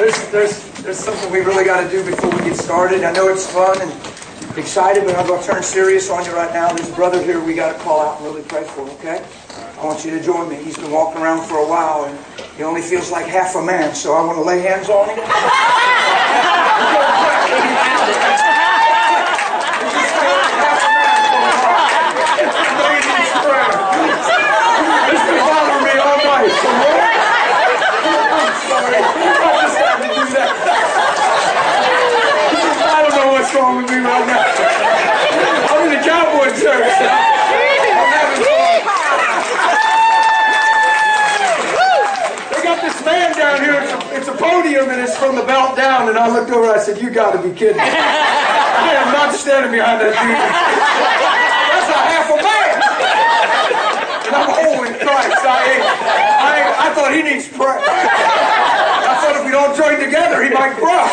There's something we really got to do before we get started. I know it's fun and excited, but I'm going to turn serious on you right now. There's a brother here we got to call out and really pray for, okay? I want you to join me. He's been walking around for a while and he only feels like half a man, so I want to lay hands on him. He's been bothering me all night, so I'm sorry. I just had to do that. I don't know what's wrong with me right now. I'm in the cowboy church. I'm having fun. They got this man down here. It's a podium and it's from the belt down. And I looked over and I said, "You got to be kidding me. I am not standing behind that dude. That's a half a man." And I'm holy Christ. I thought he needs prayer. I thought if we don't join together, he might grow.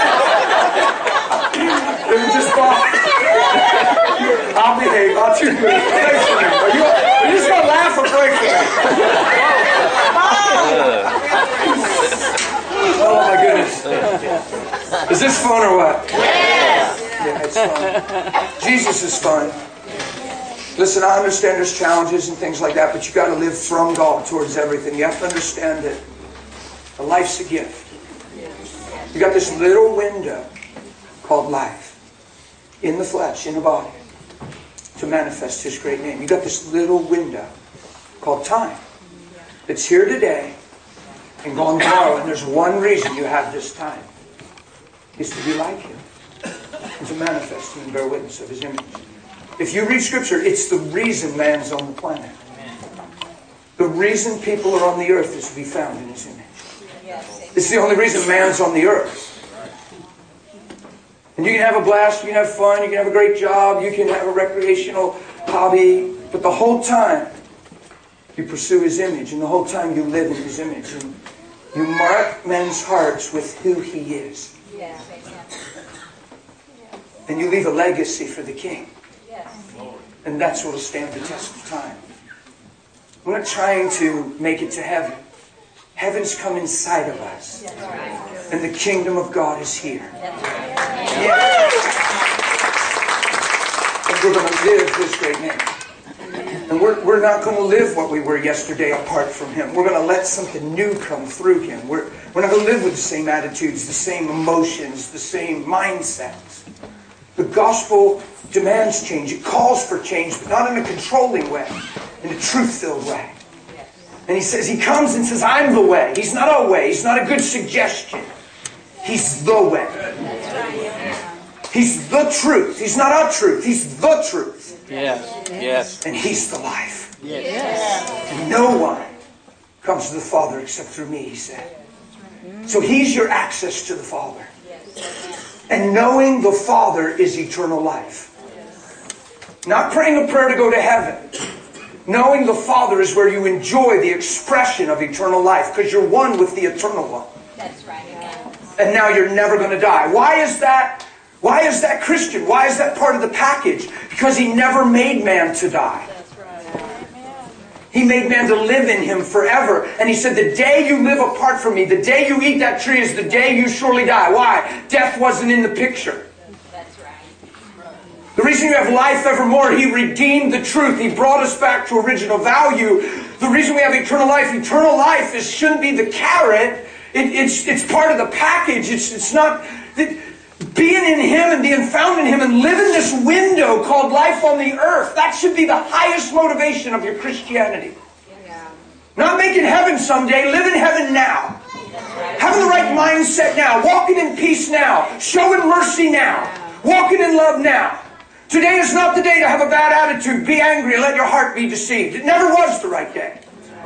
It was just fun. I'll behave. I'll choose you. Pray for me. Are you just going to laugh or pray for me? Oh my goodness. Is this fun or what? Yes. Yeah, it's fun. Jesus is fun. Listen, I understand there's challenges and things like that, but you got to live from God towards everything. You have to understand that a life's a gift. You got this little window called life in the flesh, in the body, to manifest His great name. You got this little window called time that's here today and gone tomorrow. And there's one reason you have this time. Is to be like Him and to manifest Him and bear witness of His image. If you read Scripture, it's the reason man's on the planet. The reason people are on the earth is to be found in His image. It's the only reason man's on the earth. And you can have a blast, you can have fun, you can have a great job, you can have a recreational hobby, but the whole time you pursue His image, and the whole time you live in His image, and you mark men's hearts with who He is. And you leave a legacy for the King. And that's what will stand the test of time. We're not trying to make it to heaven. Heaven's come inside of us. And the kingdom of God is here. Yeah. And we're going to live His great name. And we're not going to live what we were yesterday apart from Him. We're going to let something new come through Him. We're not going to live with the same attitudes, the same emotions, the same mindsets. The gospel demands change. It calls for change, but not in a controlling way, in a truth-filled way. And He says, He comes and says, "I'm the way." He's not a way. He's not a good suggestion. He's the way. He's the truth. He's not a truth. He's the truth. Yes. Yes. And He's the life. Yes. And no one comes to the Father except through me, He said. So He's your access to the Father. And knowing the Father is eternal life. Not praying a prayer to go to heaven. Knowing the Father is where you enjoy the expression of eternal life, because you're one with the eternal one. That's right. And now you're never going to die. Why is that? Why is that Christian? Why is that part of the package? Because He never made man to die. That's right. He made man to live in Him forever. And He said, the day you live apart from me, the day you eat that tree is the day you surely die. Why? Death wasn't in the picture. That's right. The reason you have life evermore, He redeemed the truth. He brought us back to original value. The reason we have eternal life shouldn't be the carrot. It's part of the package. It's not... Being in Him and being found in Him and living this window called life on the earth, that should be the highest motivation of your Christianity. Yeah. Not making heaven someday, living heaven now. Having the right mindset now, walking in peace now, showing mercy now, walking in love now. Today is not the day to have a bad attitude, be angry, and let your heart be deceived. It never was the right day.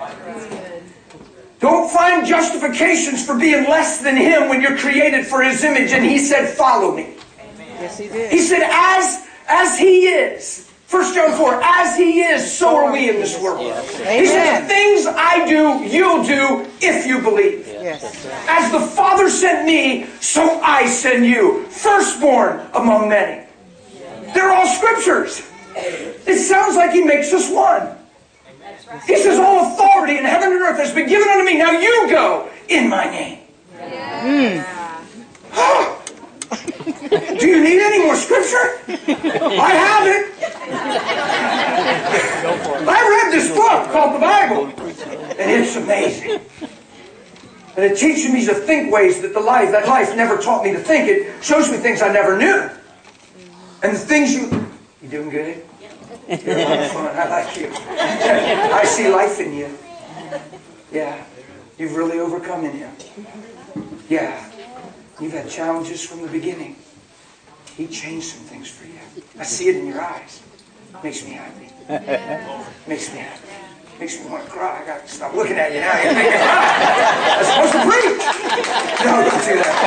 Don't find justifications for being less than Him when you're created for His image. And He said, "Follow me." Yes, He did. He said, as He is. 1 John 4, as He is, so are we in this world. He said, the things I do, you'll do if you believe. Yes. As the Father sent me, so I send you. Firstborn among many. They're all scriptures. It sounds like He makes us one. He says, all authority in heaven and earth has been given unto me. Now you go in my name. Do you need any more scripture? I have it. I read this book called the Bible, and it's amazing. And it teaches me to think ways that that life never taught me to think. It shows me things I never knew. And the things you doing good? You're a lot of fun. I like you. I see life in you. Yeah. You've really overcome in Him. Yeah. You've had challenges from the beginning. He changed some things for you. I see it in your eyes. Makes me happy. Makes me happy. Makes me want to cry. I got to stop looking at you now. You're making me cry. I'm supposed to preach. No, don't do that.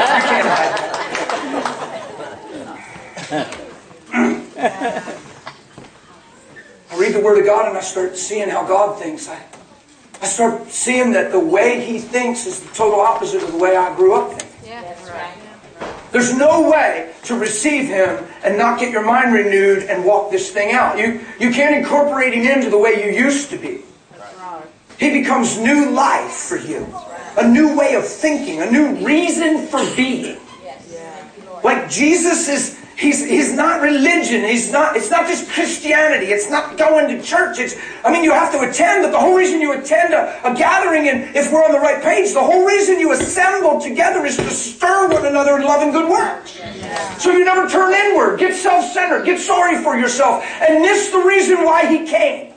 You can't hide. I read the Word of God and I start seeing how God thinks. I start seeing that the way He thinks is the total opposite of the way I grew up thinking. Yeah, that's right. There's no way to receive Him and not get your mind renewed and walk this thing out. You can't incorporate Him into the way you used to be. He becomes new life for you. A new way of thinking. A new reason for being. Like Jesus is... He's not religion. It's not just Christianity. It's not going to church. You have to attend, but the whole reason you attend a gathering, and if we're on the right page, the whole reason you assemble together is to stir one another in love and good works. So you never turn inward, get self-centered, get sorry for yourself, and miss the reason why He came.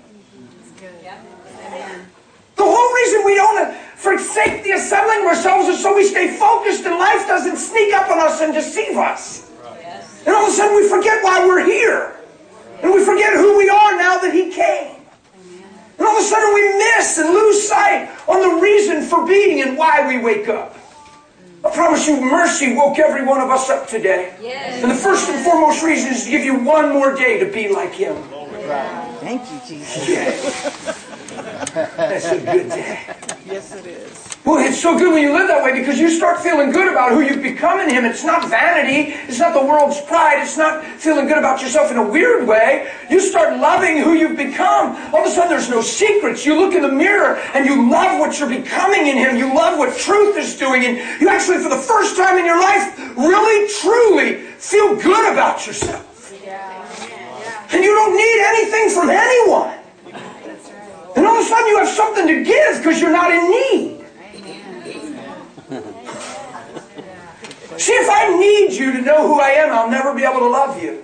The whole reason we don't forsake the assembling of ourselves is so we stay focused and life doesn't sneak up on us and deceive us. And all of a sudden we forget why we're here. And we forget who we are now that He came. And all of a sudden we miss and lose sight on the reason for being and why we wake up. I promise you, mercy woke every one of us up today. Yes. And the first and foremost reason is to give you one more day to be like Him. Thank you, Jesus. Yeah. That's a good day. Yes, it is. Well, it's so good when you live that way because you start feeling good about who you've become in Him. It's not vanity. It's not the world's pride. It's not feeling good about yourself in a weird way. You start loving who you've become. All of a sudden, there's no secrets. You look in the mirror and you love what you're becoming in Him. You love what truth is doing. And you actually, for the first time in your life, really, truly feel good about yourself. And you don't need anything from anyone. And all of a sudden, you have something to give because you're not in need. See, if I need you to know who I am, I'll never be able to love you.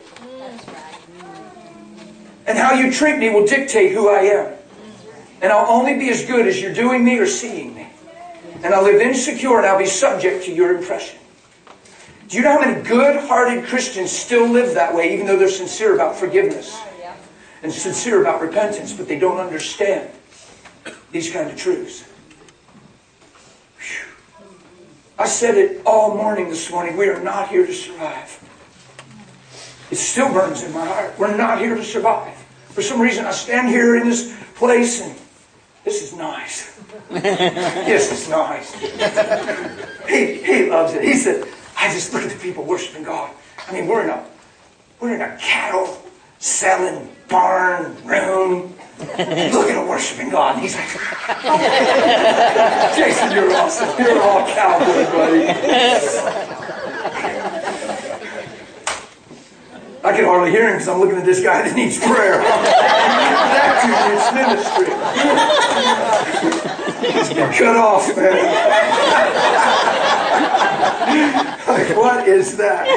And how you treat me will dictate who I am. And I'll only be as good as you're doing me or seeing me. And I'll live insecure and I'll be subject to your impression. Do you know how many good-hearted Christians still live that way, even though they're sincere about forgiveness and sincere about repentance, but they don't understand these kind of truths? I said it all morning this morning. We are not here to survive. It still burns in my heart. We're not here to survive. For some reason, I stand here in this place and this is nice. This is nice. He loves it. He said, I just look at the people worshiping God. We're in a cattle selling barn room. Look at him worshiping God. And he's like, Jason, you're awesome. You're all cowboy, buddy. I can hardly hear him because I'm looking at this guy that needs prayer. That dude needs ministry. He's been cut off, man. Like, what is that?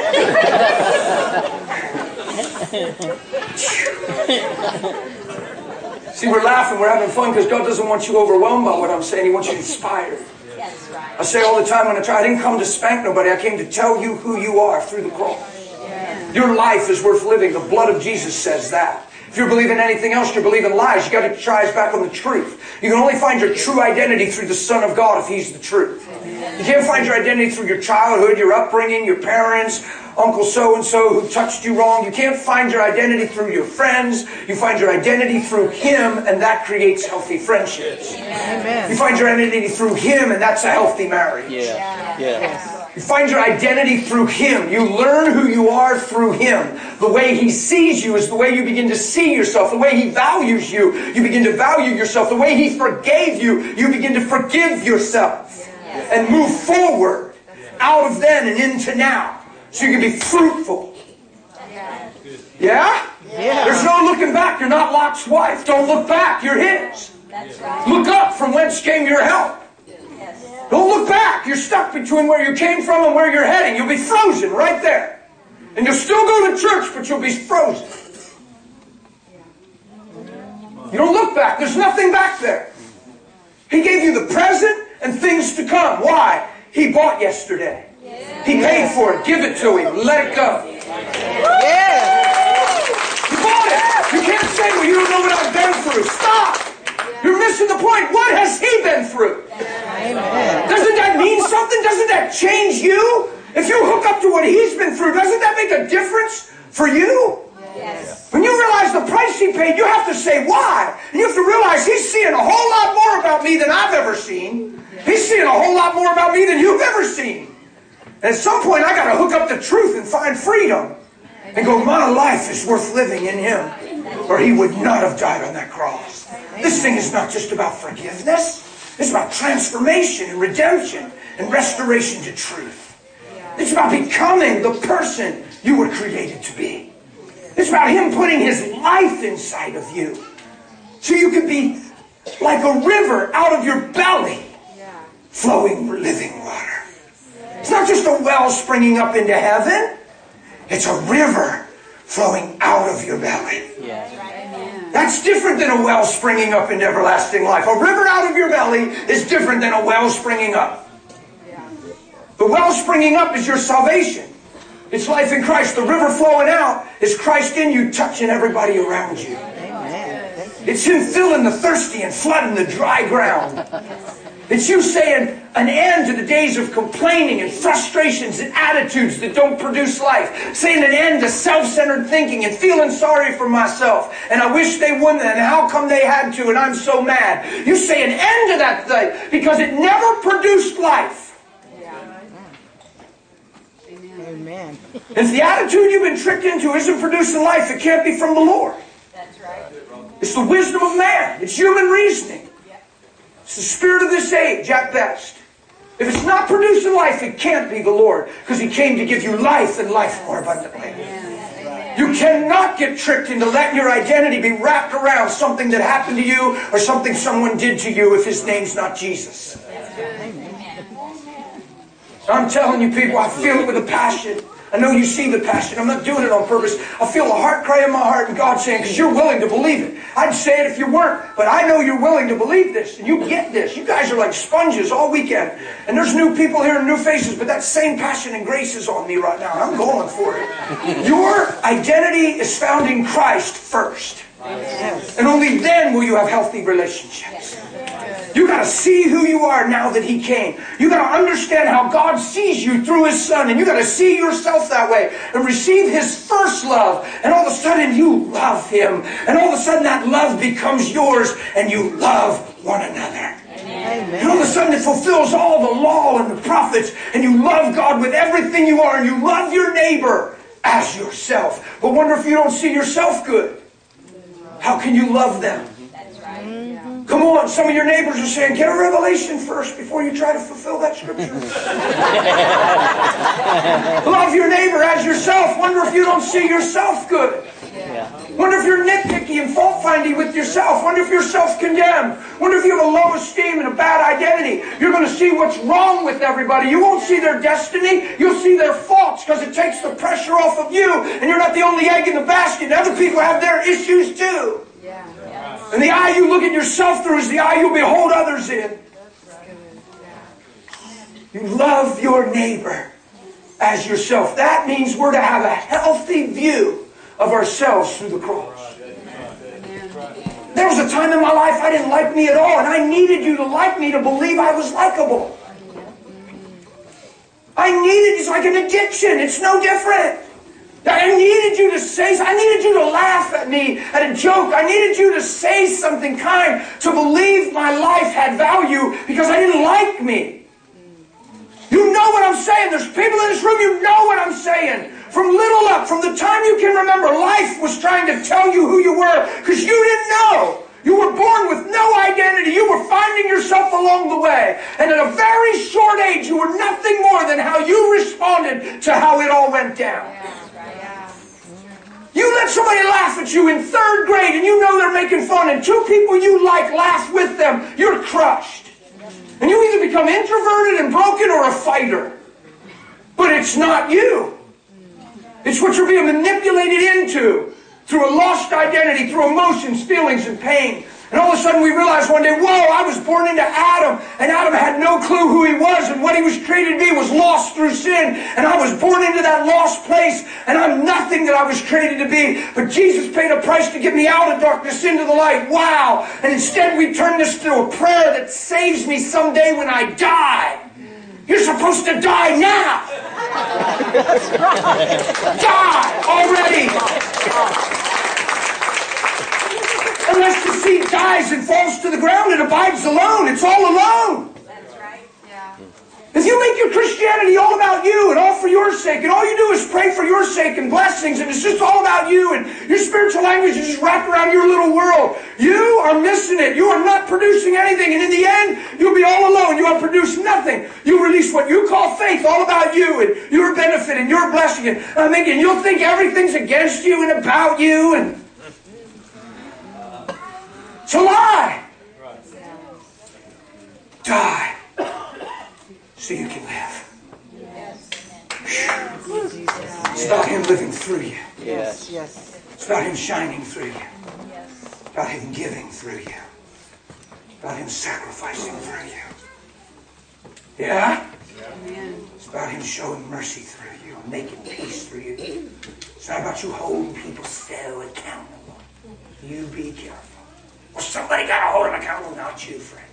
See, we're laughing, we're having fun because God doesn't want you overwhelmed by what I'm saying. He wants you inspired. That's right. I say all the time when I didn't come to spank nobody. I came to tell you who you are through the cross. Your life is worth living. The blood of Jesus says that. If you're believing anything else, you're believing lies. You've got to try us back on the truth. You can only find your true identity through the Son of God if He's the truth. You can't find your identity through your childhood, your upbringing, your parents, Uncle so-and-so who touched you wrong. You can't find your identity through your friends. You find your identity through Him, and that creates healthy friendships. Amen. You find your identity through Him, and that's a healthy marriage. Yes. You find your identity through Him. You learn who you are through Him. The way He sees you is the way you begin to see yourself. The way He values you, you begin to value yourself. The way He forgave you, you begin to forgive yourself. and move forward out of then and into now. So you can be fruitful. Yeah? There's no looking back. You're not Lot's wife. Don't look back. You're his. Look up from whence came your help. Don't look back. You're stuck between where you came from and where you're heading. You'll be frozen right there. And you'll still go to church, but you'll be frozen. You don't look back. There's nothing back there. He gave you the present and things to come. Why? He bought yesterday. He paid for it. Give it to him. Let it go. You bought it. You can't say, well, you don't know what I've been through. Stop. You're missing the point. What has he been through? Doesn't that mean something? Doesn't that change you? If you hook up to what he's been through, doesn't that make a difference for you? Yes. When you realize the price he paid, you have to say why. And you have to realize he's seeing a whole lot more about me than I've ever seen. He's seeing a whole lot more about me than you've ever seen. And at some point, I got to hook up the truth and find freedom. And go, my life is worth living in him, or he would not have died on that cross. This thing is not just about forgiveness. It's about transformation and redemption and restoration to truth. It's about becoming the person you were created to be. It's about him putting his life inside of you. So you can be like a river out of your belly, flowing living water. It's not just a well springing up into heaven. It's a river flowing out of your belly. That's different than a well springing up into everlasting life. A river out of your belly is different than a well springing up. The well springing up is your salvation. It's life in Christ. The river flowing out is Christ in you, touching everybody around you. It's him filling the thirsty and flooding the dry ground. It's you saying an end to the days of complaining and frustrations and attitudes that don't produce life. Saying an end to self-centered thinking and feeling sorry for myself. And I wish they wouldn't, and how come they had to, and I'm so mad. You say an end to that thing because it never produced life. Amen. If the attitude you've been tricked into isn't producing life, it can't be from the Lord. That's right. It's the wisdom of man. It's human reasoning. It's the spirit of this age at best. If it's not producing life, it can't be the Lord, because he came to give you life and life more abundantly. You cannot get tricked into letting your identity be wrapped around something that happened to you or something someone did to you if his name's not Jesus. I'm telling you people, I feel it with a passion. I know you see the passion. I'm not doing it on purpose. I feel a heart cry in my heart and God saying, because you're willing to believe it. I'd say it if you weren't, but I know you're willing to believe this and you get this. You guys are like sponges all weekend. And there's new people here and new faces, but that same passion and grace is on me right now. I'm going for it. Your identity is found in Christ first. And only then will you have healthy relationships. You got to see who you are now that he came. You got to understand how God sees you through his son. And you got to see yourself that way. And receive his first love. And all of a sudden you love him. And all of a sudden that love becomes yours. And you love one another. Amen. And all of a sudden it fulfills all the law and the prophets. And you love God with everything you are. And you love your neighbor as yourself. But wonder if you don't see yourself good. How can you love them? Come on, some of your neighbors are saying, get a revelation first before you try to fulfill that scripture. Love your neighbor as yourself. Wonder if you don't see yourself good. Wonder if you're nitpicky and fault-finding with yourself. Wonder if you're self-condemned. Wonder if you have a low esteem and a bad identity. You're going to see what's wrong with everybody. You won't see their destiny. You'll see their faults because it takes the pressure off of you. And you're not the only egg in the basket. Other people have their issues too. And the eye you look at yourself through is the eye you behold others in. You love your neighbor as yourself. That means we're to have a healthy view of ourselves through the cross. There was a time in my life I didn't like me at all, and I needed you to like me to believe I was likable. It's like an addiction. It's no different. I needed you to I needed you to laugh at me at a joke. I needed you to say something kind to believe my life had value because I didn't like me. You know what I'm saying. There's people in this room, you know what I'm saying. From little up, from the time you can remember, life was trying to tell you who you were because you didn't know. You were born with no identity. You were finding yourself along the way. And at a very very short age, you were nothing more than how you responded to how it all went down. You let somebody laugh at you in 3rd grade and you know they're making fun, and 2 people you like laugh with them, you're crushed. And you either become introverted and broken or a fighter. But it's not you. It's what you're being manipulated into through a lost identity, through emotions, feelings, and pain. And all of a sudden we realize one day, whoa, I was born into Adam, and Adam had no clue who he was, and what he was created to be was lost through sin. And I was born into that lost place, and I'm nothing that I was created to be. But Jesus paid a price to get me out of darkness into the light. Wow. And instead we turn this to a prayer that saves me someday when I die. You're supposed to die now. Die already. Unless the seed dies and falls to the ground, it abides alone. It's all alone. That's right. Yeah. If you make your Christianity all about you and all for your sake, and all you do is pray for your sake and blessings, and it's just all about you, and your spiritual language is just wrapped around your little world, you are missing it. You are not producing anything, and in the end, you'll be all alone. You have produced nothing. You release what you call faith, all about you, and your benefit, and your blessing, and you'll think everything's against you and about you, and it's a lie. Die so you can live. It's about Him living through you. Yes, yes. It's about Him shining through you. It's about Him giving through you. It's about Him sacrificing through you. Yeah? It's about Him showing mercy through you and making peace through you. It's not about you holding people still accountable. You be careful. Well, somebody got to hold him accountable, not you, friend.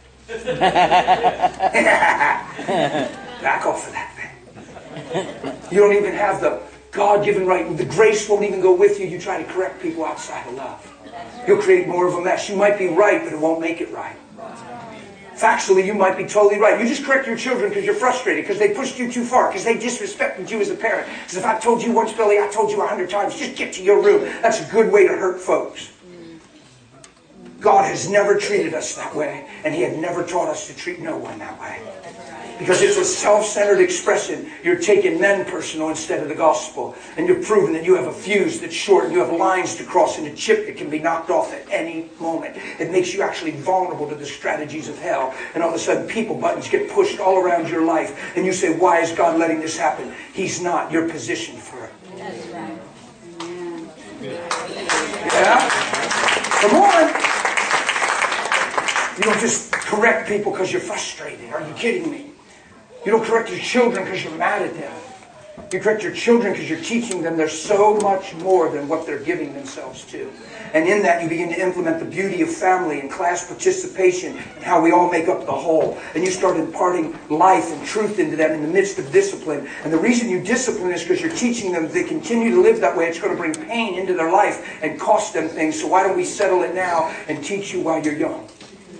Back off of that thing. You don't even have the God-given right. The grace won't even go with you. You try to correct people outside of love. You'll create more of a mess. You might be right, but it won't make it right. Factually, you might be totally right. You just correct your children because you're frustrated, because they pushed you too far, because they disrespected you as a parent. Because if I told you once, Billy, I told you 100 times, just get to your room. That's a good way to hurt folks. God has never treated us that way, and He had never taught us to treat no one that way. Because it's a self-centered expression. You're taking men personal instead of the gospel. And you're proving that you have a fuse that's short, and you have lines to cross, and a chip that can be knocked off at any moment. It makes you actually vulnerable to the strategies of hell. And all of a sudden, people buttons get pushed all around your life. And you say, why is God letting this happen? He's not. You're positioned for it. That's right. Yeah? Come on. You don't just correct people because you're frustrated. Are you kidding me? You don't correct your children because you're mad at them. You correct your children because you're teaching them there's so much more than what they're giving themselves to. And in that you begin to implement the beauty of family and class participation and how we all make up the whole. And you start imparting life and truth into them in the midst of discipline. And the reason you discipline is because you're teaching them if they continue to live that way, it's going to bring pain into their life and cost them things. So why don't we settle it now and teach you while you're young?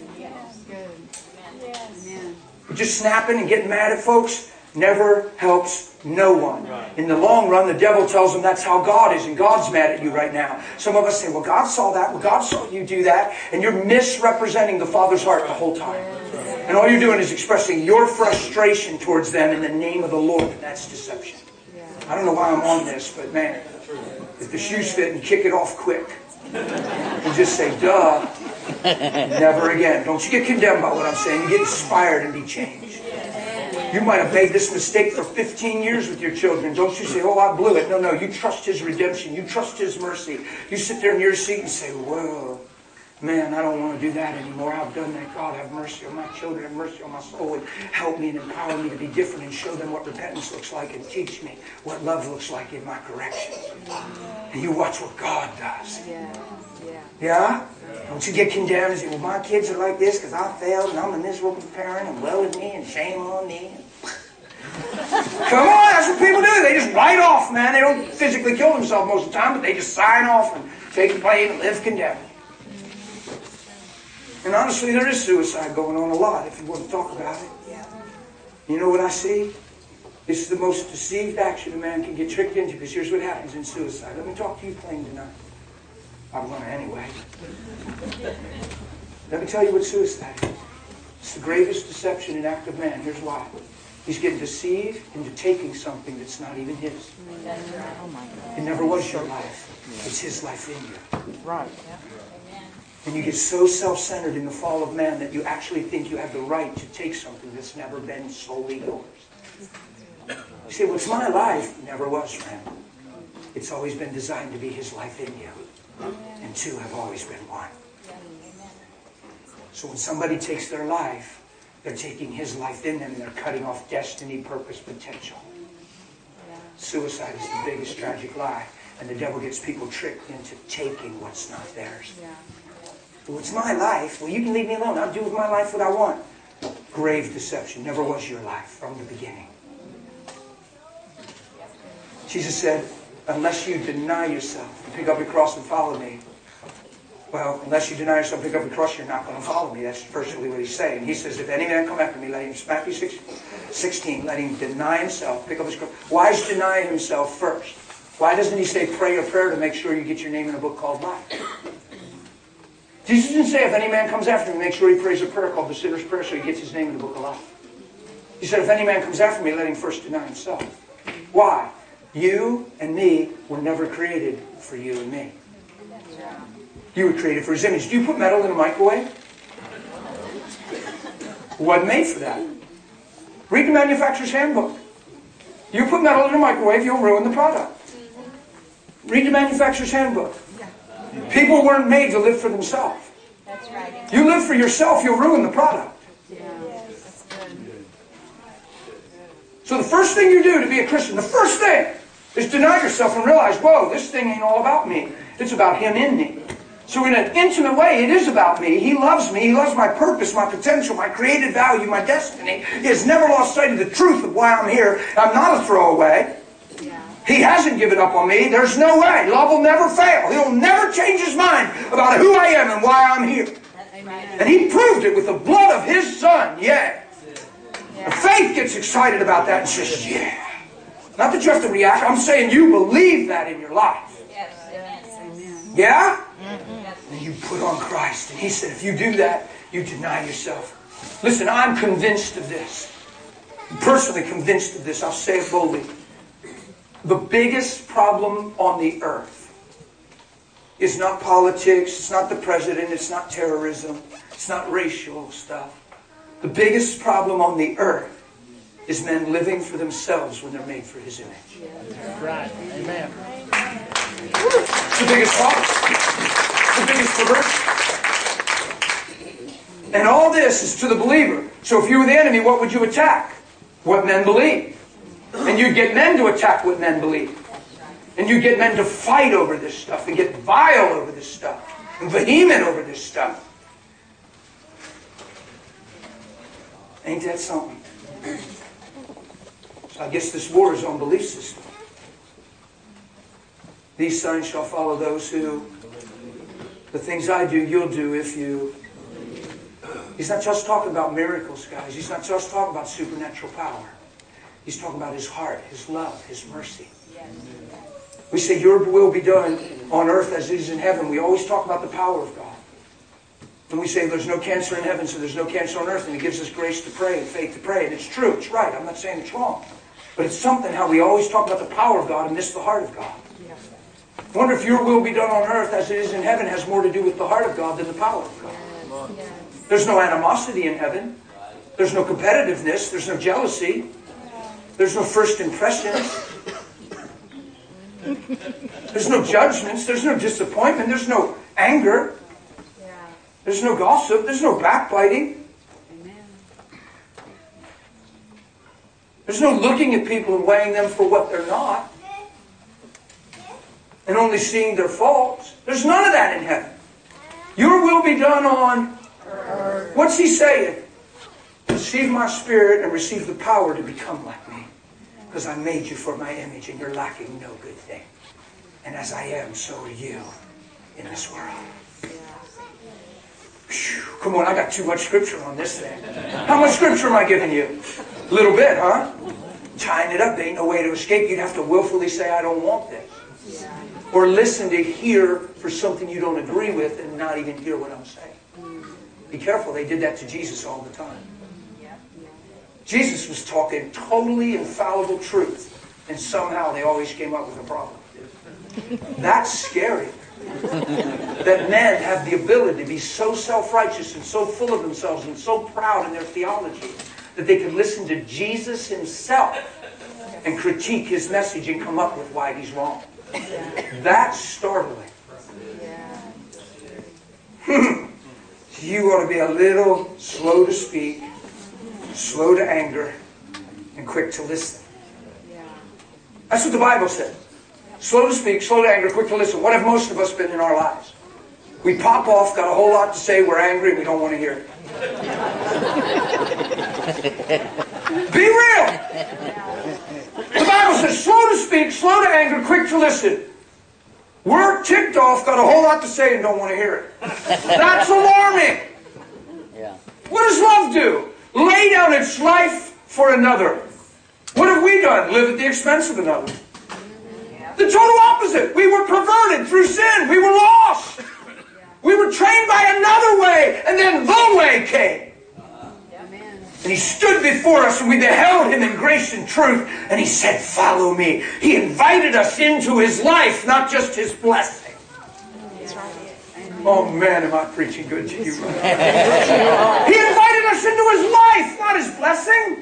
Just snapping and getting mad at folks never helps no one. In the long run, the devil tells them that's how God is, and God's mad at you right now. Some of us say, well, God saw that. Well, God saw you do that. And you're misrepresenting the Father's heart the whole time. And all you're doing is expressing your frustration towards them in the name of the Lord, and that's deception. I don't know why I'm on this, but man, if the shoes fit, and kick it off quick. And just say, duh. Never again. Don't you get condemned by what I'm saying. You get inspired and be changed. You might have made this mistake for 15 years with your children. Don't you say, oh, I blew it. No. You trust His redemption. You trust His mercy. You sit there in your seat and say, whoa, man, I don't want to do that anymore. I've done that. God, have mercy on my children. Have mercy on my soul. And help me and empower me to be different and show them what repentance looks like and teach me what love looks like in my correction. And you watch what God does. Yeah? Don't you get condemned and say, well, my kids are like this because I failed and I'm a miserable parent and woe is me and shame on me. Come on, that's what people do. They just write off, man. They don't physically kill themselves most of the time, but they just sign off and take the blame and live condemned. And honestly, there is suicide going on a lot if you want to talk about it. You know what I see? This is the most deceived action a man can get tricked into, because here's what happens in suicide. Let me talk to you plain tonight. I'm going to anyway. Let me tell you what suicide is. the gravest deception in act of man. Here's why. He's getting deceived into taking something that's not even his. It never was your life. It's his life in you. Right. And you get so self-centered in the fall of man that you actually think you have the right to take something that's never been solely yours. You say, well, it's my life. It never was, friend. It's always been designed to be his life in you. And two have always been one. So when somebody takes their life, they're taking his life in them and they're cutting off destiny, purpose, potential. Suicide is the biggest tragic lie. And the devil gets people tricked into taking what's not theirs. Well, it's my life. Well, you can leave me alone. I'll do with my life what I want. Grave deception. Never was your life from the beginning. Jesus said, unless you deny yourself and pick up your cross and follow me. Well, unless you deny yourself and pick up your cross, you're not going to follow me. That's virtually what he's saying. He says, if any man come after me, let him, Matthew 16, let him deny himself, pick up his cross. Why is denying himself first? Why doesn't he say pray a prayer to make sure you get your name in a book called life? Jesus didn't say if any man comes after me, make sure he prays a prayer called the sinner's prayer so he gets his name in the book of life. He said if any man comes after me, let him first deny himself. Why? You and me were never created for you and me. You were created for his image. Do you put metal in a microwave? Wasn't made for that. Read the manufacturer's handbook. You put metal in a microwave, you'll ruin the product. Read the manufacturer's handbook. People weren't made to live for themselves. That's right. You live for yourself, you'll ruin the product. So the first thing you do to be a Christian, the first thing, is deny yourself and realize, whoa, this thing ain't all about me. It's about him in me. So in an intimate way, it is about me. He loves me. He loves my purpose, my potential, my created value, my destiny. He has never lost sight of the truth of why I'm here. I'm not a throwaway. He hasn't given up on me. There's no way. Love will never fail. He'll never change his mind about who I am and why I'm here. And he proved it with the blood of his son. Yeah. The faith gets excited about that and says, yeah. Not that you have to react. I'm saying you believe that in your life. Yeah? And you put on Christ. And he said, if you do that, you deny yourself. Listen, I'm convinced of this. I'm personally convinced of this. I'll say it boldly. The biggest problem on the earth is not politics, it's not the president, it's not terrorism, it's not racial stuff. The biggest problem on the earth is men living for themselves when they're made for his image. Right. Amen. It's the biggest problem. It's the biggest perversion. And all this is to the believer. So if you were the enemy, what would you attack? What men believe. And you'd get men to attack what men believe. And you'd get men to fight over this stuff and get vile over this stuff and vehement over this stuff. Ain't that something? So I guess this war is on belief system. These signs shall follow those who, the things I do, you'll do if you. He's not just talking about miracles, guys. He's not just talking about supernatural power. He's talking about his heart, his love, his mercy. We say, your will be done on earth as it is in heaven. We always talk about the power of God. And we say, there's no cancer in heaven, so there's no cancer on earth. And He gives us grace to pray and faith to pray. And it's true, it's right. I'm not saying it's wrong. But it's something how we always talk about the power of God and miss the heart of God. I wonder if your will be done on earth as it is in heaven has more to do with the heart of God than the power of God. There's no animosity in heaven. There's no competitiveness. There's no jealousy. There's no first impressions. There's no judgments. There's no disappointment. There's no anger. There's no gossip. There's no backbiting. There's no looking at people and weighing them for what they're not and only seeing their faults. There's none of that in heaven. Your will be done on earth. What's He saying? Receive my spirit and receive the power to become like me. Because I made you for my image and you're lacking no good thing. And as I am, so are you in this world. Whew, come on, I got too much scripture on this thing. How much scripture am I giving you? A little bit, huh? Tying it up, there ain't no way to escape. You'd have to willfully say, I don't want this. Or listen to hear for something you don't agree with and not even hear what I'm saying. Be careful, they did that to Jesus all the time. Jesus was talking totally infallible truth, and somehow they always came up with a problem. That's scary. That men have the ability to be so self-righteous and so full of themselves and so proud in their theology that they can listen to Jesus himself and critique his message and come up with why he's wrong. That's startling. You ought to be a little slow to speak, slow to anger, and quick to listen. That's what the Bible said. Slow to speak, slow to anger, quick to listen. What have most of us been in our lives? We pop off, got a whole lot to say, we're angry, and we don't want to hear it. Be real! The Bible says, slow to speak, slow to anger, quick to listen. We're ticked off, got a whole lot to say, and don't want to hear it. That's alarming! What does love do? Lay down its life for another. What have we done? Live at the expense of another. The total opposite. We were perverted through sin. We were lost. We were trained by another way, and then the way came. And he stood before us, and we beheld him in grace and truth, and he said, follow me. He invited us into his life, not just his blessing. Oh man, am I preaching good to you? He invited us into his life, not his blessing.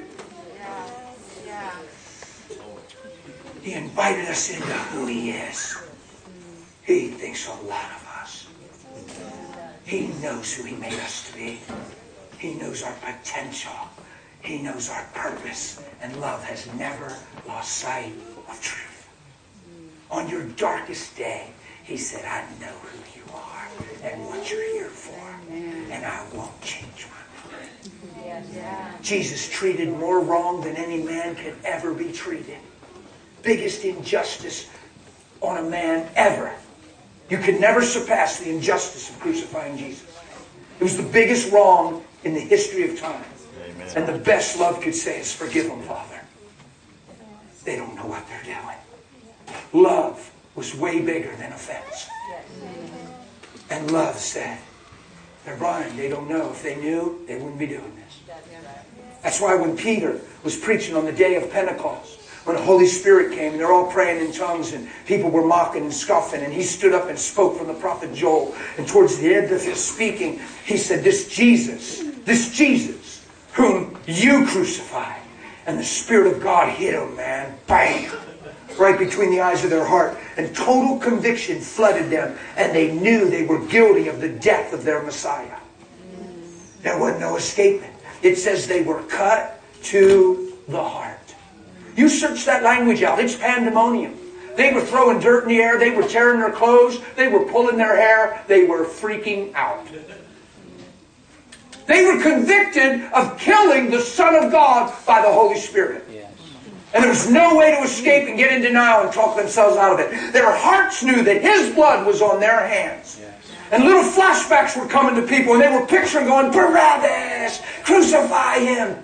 He invited us into who he is. He thinks a lot of us. He knows who he made us to be. He knows our potential. He knows our purpose. And love has never lost sight of truth. On your darkest day, he said, I know who you are and what you're here for. And I won't change my mind. Jesus treated more wrong than any man could ever be treated. Biggest injustice on a man ever. You could never surpass the injustice of crucifying Jesus. It was the biggest wrong in the history of time. Amen. And the best love could say is, forgive them, Father. They don't know what they're doing. Love was way bigger than offense. And love said, they're blind. They don't know. If they knew, they wouldn't be doing this. That's why when Peter was preaching on the day of Pentecost, when the Holy Spirit came and they're all praying in tongues and people were mocking and scoffing, and he stood up and spoke from the prophet Joel. And towards the end of his speaking, he said, this Jesus whom you crucified. And the Spirit of God hit him, man. Bam! Right between the eyes of their heart. And total conviction flooded them. And they knew they were guilty of the death of their Messiah. There wasn't no escaping. It says they were cut to the heart. You search that language out. It's pandemonium. They were throwing dirt in the air. They were tearing their clothes. They were pulling their hair. They were freaking out. They were convicted of killing the Son of God by the Holy Spirit. Yes. And there was no way to escape and get in denial and talk themselves out of it. Their hearts knew that his blood was on their hands. Yes. And little flashbacks were coming to people, and they were picturing going, Barabbas, crucify him.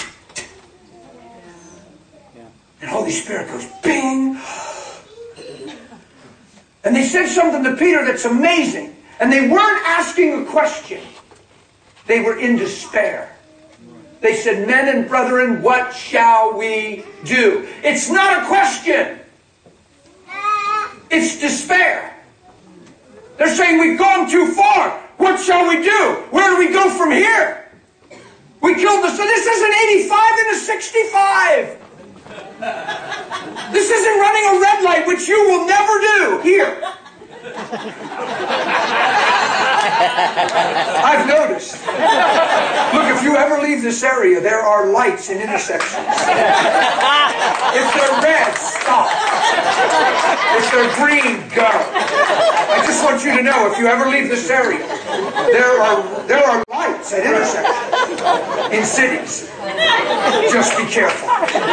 And Holy Spirit goes, bing. And they said something to Peter that's amazing. And they weren't asking a question. They were in despair. They said, men and brethren, what shall we do? It's not a question. It's despair. They're saying, we've gone too far. What shall we do? Where do we go from here? We killed the son. This isn't 85 and a 65. This isn't running a red light, which you will never do here. I've noticed. Look, if you ever leave this area, there are lights in intersections. If they're red, stop. If they're green, go. I just want you to know, if you ever leave this area, there are lights at intersections in cities. Just be careful.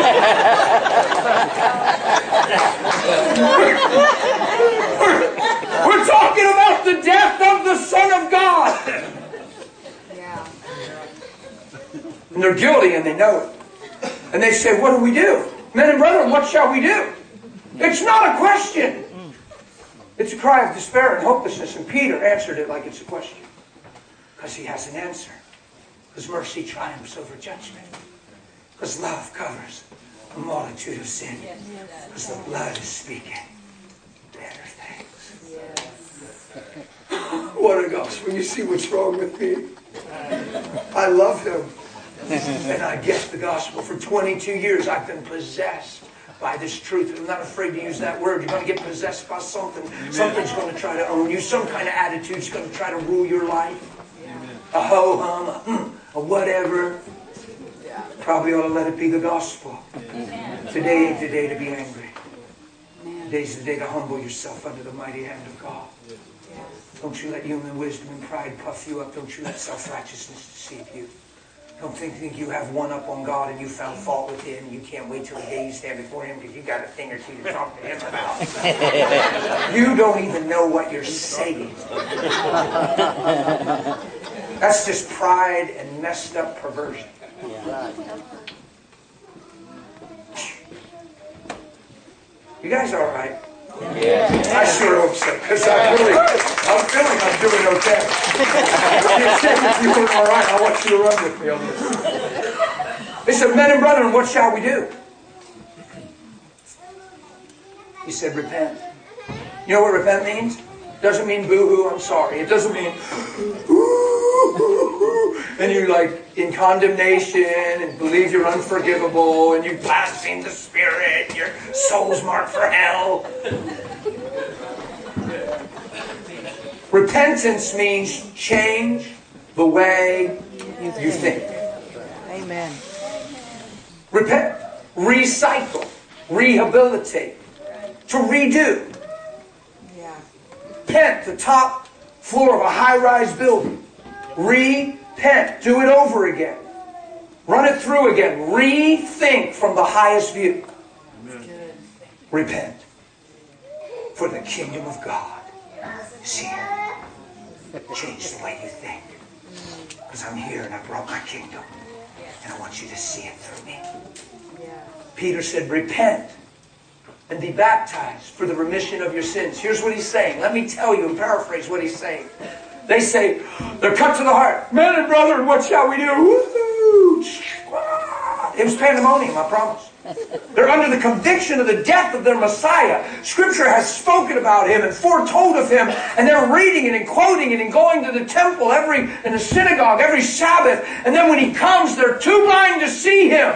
We're talking about the death of the Son of God. Yeah. And they're guilty and they know it. And they say, what do we do? Men and brethren, what shall we do? It's not a question. It's a cry of despair and hopelessness. And Peter answered it like it's a question. Because He has an answer. Because mercy triumphs over judgment. Because love covers a multitude of sin. Because the blood is speaking better things. What a gospel. You see what's wrong with me? I love Him. And I get the gospel. For 22 years I've been possessed by this truth. And I'm not afraid to use that word. You're going to get possessed by something. Amen. Something's going to try to own you. Some kind of attitude's going to try to rule your life. Yeah. A ho-hum, a whatever. Yeah. Probably ought to let it be the gospel. Amen. Today ain't the day to be angry. Amen. Today's the day to humble yourself under the mighty hand of God. Yeah. Don't you let human wisdom and pride puff you up. Don't you let self-righteousness deceive you. Don't think you have one up on God and you found fault with Him. You can't wait till the day you stand before Him because you got a thing or two to talk to Him about. You don't even know what you're saying. That's just pride and messed up perversion. You guys all right? Yeah. I sure hope so, because I'm feeling I'm doing okay. If you weren't all right, I want you to run with me on this. They said, men and brethren, what shall we do? He said, repent. You know what repent means? It doesn't mean boo-hoo, I'm sorry. It doesn't mean and you're like in condemnation and believe you're unforgivable and you blaspheme the Spirit and your soul's marked for hell. Repentance means change the way you think. Amen. Repent, recycle, rehabilitate, to redo. Repent, the top floor of a high-rise building. Repent. Do it over again. Run it through again. Rethink from the highest view. Amen. Repent. For the kingdom of God is here. Change the way you think. Because I'm here and I brought my kingdom. And I want you to see it through me. Peter said, repent and be baptized for the remission of your sins. Here's what he's saying. Let me tell you and paraphrase what he's saying. They say, they're cut to the heart. Men and brethren, what shall we do? Woo-hoo. It was pandemonium, I promise. They're under the conviction of the death of their Messiah. Scripture has spoken about Him and foretold of Him. And they're reading it and quoting it and going to the temple in the synagogue every Sabbath. And then when He comes, they're too blind to see Him.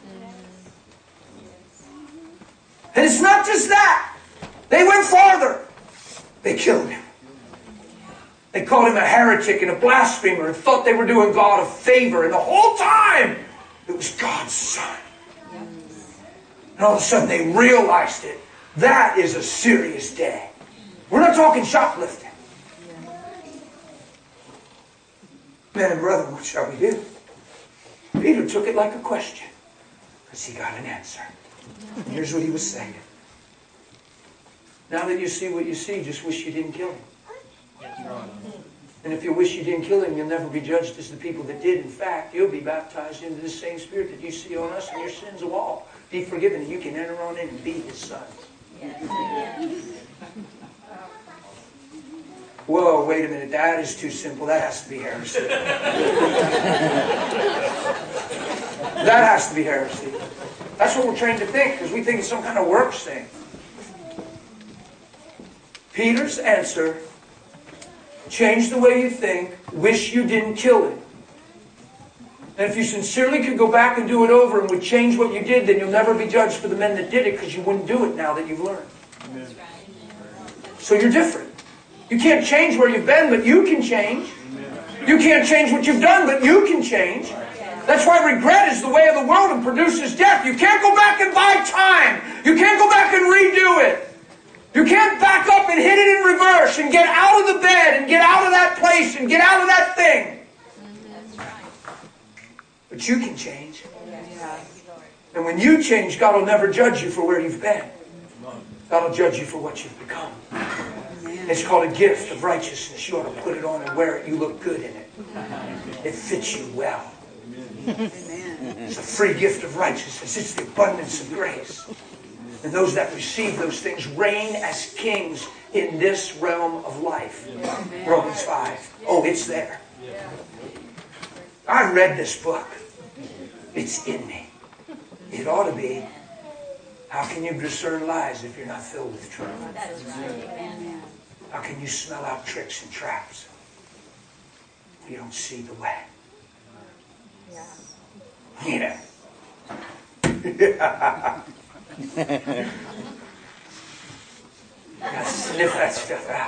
And it's not just that. They went farther. They killed Him. They called Him a heretic and a blasphemer and thought they were doing God a favor. And the whole time, it was God's Son. And all of a sudden, they realized it. That is a serious day. We're not talking shoplifting. Men and brethren, what shall we do? Peter took it like a question. Because he got an answer. And here's what he was saying. Now that you see what you see, just wish you didn't kill Him. And if you wish you didn't kill Him, you'll never be judged as the people that did. In fact, you'll be baptized into the same Spirit that you see on us, and your sins will all be forgiven, and you can enter on in and be His sons. Whoa, wait a minute. That is too simple. That has to be heresy. That has to be heresy. That's what we're trained to think, because we think it's some kind of works thing. Peter's answer, change the way you think, wish you didn't kill Him. And if you sincerely could go back and do it over and would change what you did, then you'll never be judged for the men that did it, because you wouldn't do it now that you've learned. Amen. So you're different. You can't change where you've been, but you can change. Amen. You can't change what you've done, but you can change. That's why regret is the way of the world and produces death. You can't go back and buy time. You can't go back and redo it. You can't back up and hit it in reverse and get out of the bed and get out of that place and get out of that thing. But you can change. And when you change, God will never judge you for where you've been. God will judge you for what you've become. It's called a gift of righteousness. You ought to put it on and wear it. You look good in it. It fits you well. It's a free gift of righteousness. It's the abundance of grace. And those that receive those things reign as kings in this realm of life. Romans 5. Oh, it's there. I read this book. It's in me. It ought to be. How can you discern lies if you're not filled with truth? That is right. How can you smell out tricks and traps if you don't see the way? Yeah. You gotta sniff that stuff out.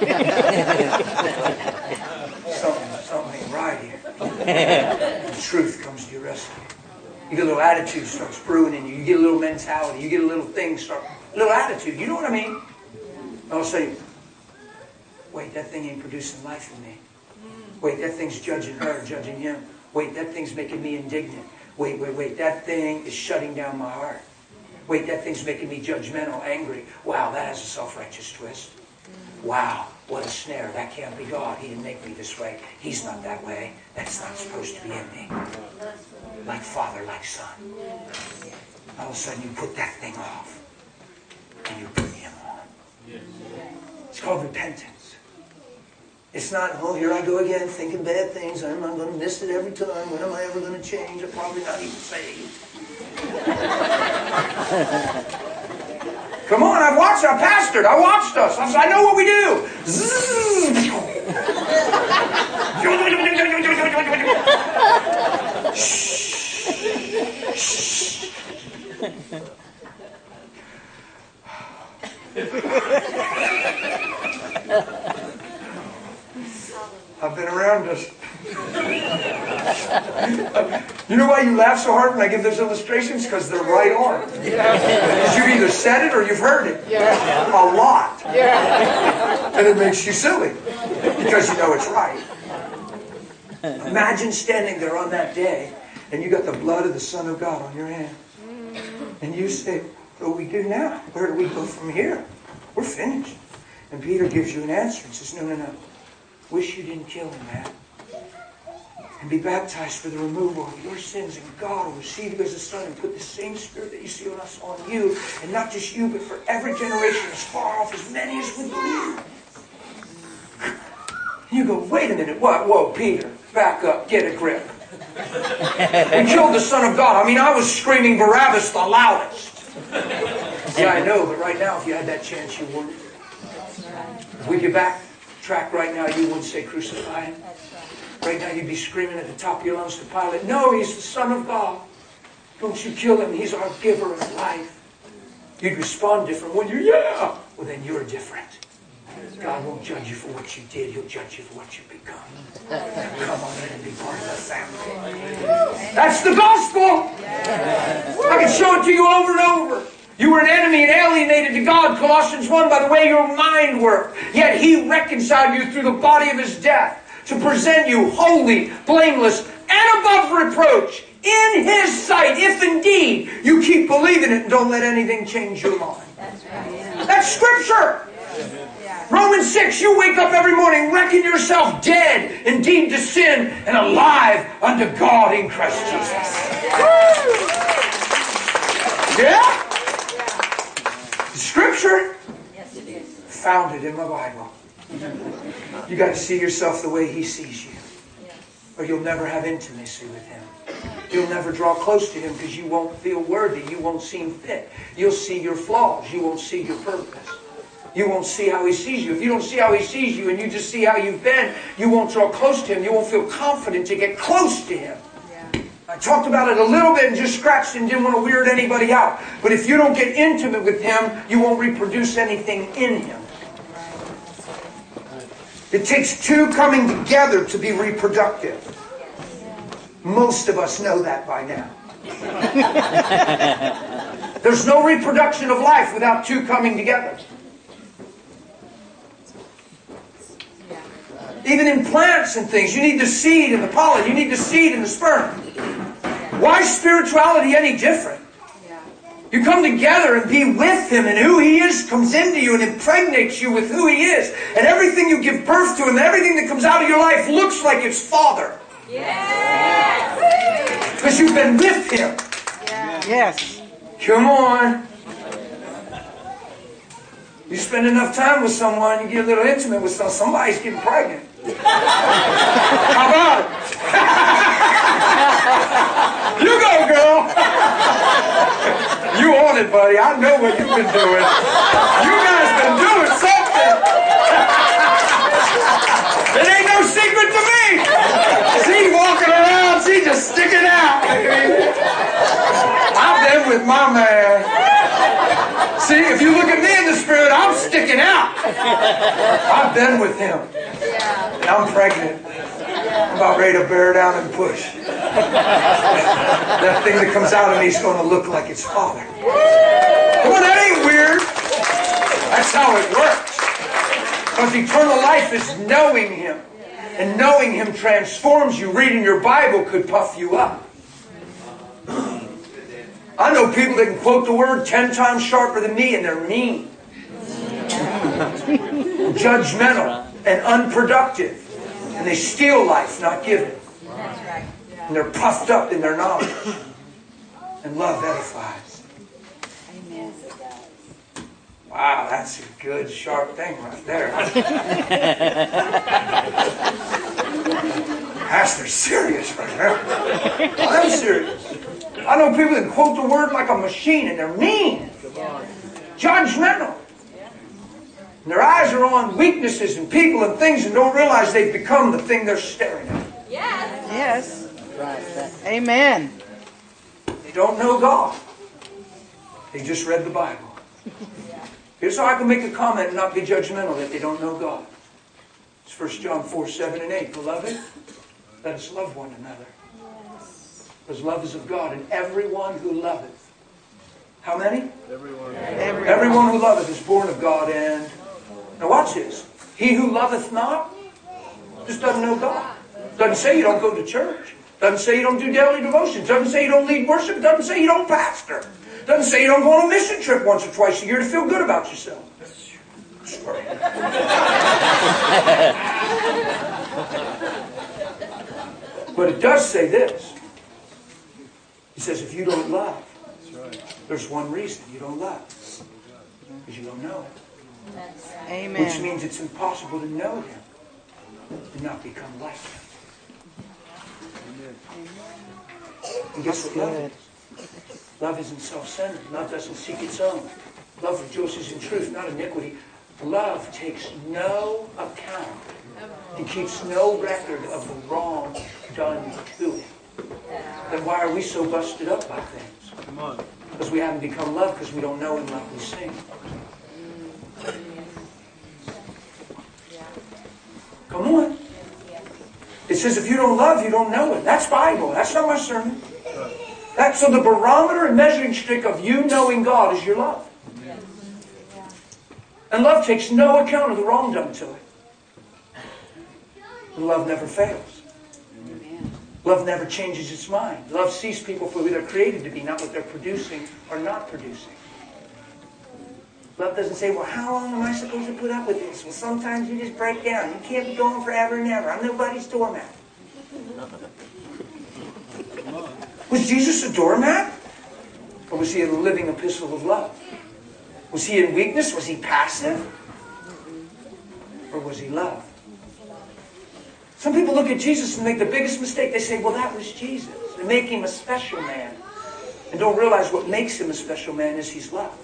Something ain't right here. The truth comes to your rescue. You get a little attitude starts brewing in you. You get a little mentality. You get a little thing start. A little attitude. You know what I mean? I'll say, wait, that thing ain't producing life in me. Wait, that thing's judging her, judging him. Wait, that thing's making me indignant. Wait, that thing is shutting down my heart. Wait, that thing's making me judgmental, angry. Wow, that has a self-righteous twist. Wow, what a snare. That can't be God. He didn't make me this way. He's not that way. That's not supposed to be in me. Like father, like son. All of a sudden you put that thing off and you put him on. It's called repentance. It's not, oh, here I go again thinking bad things. I'm not going to miss it every time. When am I ever going to change? I'm probably not even saved. Come on, I pastored. I watched us. I know what we do. I've been around us. You know why you laugh so hard when I give those illustrations? Because they're right on. Because you've either said it or you've heard it. A lot. And it makes you silly. Because you know it's right. Imagine standing there on that day and you got the blood of the Son of God on your hand. And you say, what do we do now? Where do we go from here? We're finished. And Peter gives you an answer and says, no. Wish you didn't kill him, man. And be baptized for the removal of your sins, and God will receive you as a son and put the same Spirit that you see on us on you, and not just you, but for every generation as far off as many as would believe. You go, wait a minute, what? Whoa, Peter, back up, get a grip. We killed the Son of God. I mean, I was screaming Barabbas the loudest. Yeah, I know, but right now, if you had that chance, you wouldn't. We'd be back. Track right now, you wouldn't say crucify him. Right now, you'd be screaming at the top of your lungs to Pilate, no, he's the Son of God. Don't you kill him. He's our giver of life. You'd respond different, wouldn't you? Yeah. Well, then you're different. God won't judge you for what you did. He'll judge you for what you've become. Come on in and be part of the family. That's the gospel. I can show it to you over and over. You were an enemy and alienated to God, Colossians 1, by the way your mind worked. Yet He reconciled you through the body of His death to present you holy, blameless, and above reproach in His sight, if indeed you keep believing it and don't let anything change your mind. That's Scripture. Romans 6, you wake up every morning, reckon yourself dead indeed to sin and alive unto God in Christ Jesus. Yeah? Scripture, founded in my Bible. You got to see yourself the way He sees you, or you'll never have intimacy with Him. You'll never draw close to Him because you won't feel worthy. You won't seem fit. You'll see your flaws. You won't see your purpose. You won't see how He sees you. If you don't see how He sees you and you just see how you've been, you won't draw close to Him. You won't feel confident to get close to Him. I talked about it a little bit and just scratched and didn't want to weird anybody out. But if you don't get intimate with Him, you won't reproduce anything in Him. It takes two coming together to be reproductive. Most of us know that by now. There's no reproduction of life without two coming together. Even in plants and things, you need the seed and the pollen. You need the seed and the sperm. Why is spirituality any different? You come together and be with Him, and who He is comes into you and impregnates you with who He is. And everything you give birth to and everything that comes out of your life looks like its Father. Because you've been with Him. Yes. Come on. You spend enough time with someone, you get a little intimate with someone, somebody's getting pregnant. How about it? You go, girl. You on it, buddy. I know what you've been doing. You guys been doing something. It ain't no secret to me. She walking around, she just sticking out. I've been with my man. See, if you look at me in the spirit, I'm sticking out. I've been with him. And I'm pregnant. I'm about ready to bear down and push. That thing that comes out of me is going to look like its father. Come on, that ain't weird. That's how it works. Because eternal life is knowing him. And knowing him transforms you. Reading your Bible could puff you up. I know people that can quote the word 10 times sharper than me, and they're mean. Judgmental and unproductive. And they steal life, not give it. And they're puffed up in their knowledge. And love edifies. Wow, that's a good, sharp thing right there. Pastor's serious right there. I'm serious. I know people that quote the word like a machine, and they're mean. Judgmental. And their eyes are on weaknesses and people and things and don't realize they've become the thing they're staring at. Yes. Right. Amen. They don't know God. They just read the Bible. Here's how I can make a comment and not be judgmental that they don't know God. It's 1 John 4, 7 and 8. Beloved, let us love one another. Because love is of God, and everyone who loveth. How many? Everyone who loveth is born of God, and... Now watch this. He who loveth not just doesn't know God. Doesn't say you don't go to church. Doesn't say you don't do daily devotions. Doesn't say you don't lead worship. Doesn't say you don't pastor. Doesn't say you don't go on a mission trip once or twice a year to feel good about yourself. But it does say this. He says if you don't love, there's one reason you don't love. Because you don't know Him. Amen. Which means it's impossible to know Him and not become like Him. And guess what love is? Love isn't self-centered. Love doesn't seek its own. Love rejoices in truth, not iniquity. Love takes no account and keeps no record of the wrong done to it. Then why are we so busted up by things? Come on. Because we haven't become love, because we don't know Him like we sing. Come on. It says if you don't love, you don't know Him. That's Bible. That's not my sermon. So the barometer and measuring stick of you knowing God is your love. And love takes no account of the wrong done to it. And love never fails. Love never changes its mind. Love sees people for who they're created to be, not what they're producing or not producing. Love doesn't say, well, how long am I supposed to put up with this? Well, sometimes you just break down. You can't be going forever and ever. I'm nobody's doormat. Was Jesus a doormat? Or was He a living epistle of love? Was He in weakness? Was He passive? Or was He love? Some people look at Jesus and make the biggest mistake. They say, well, that was Jesus. They make Him a special man. And don't realize what makes Him a special man is He's love.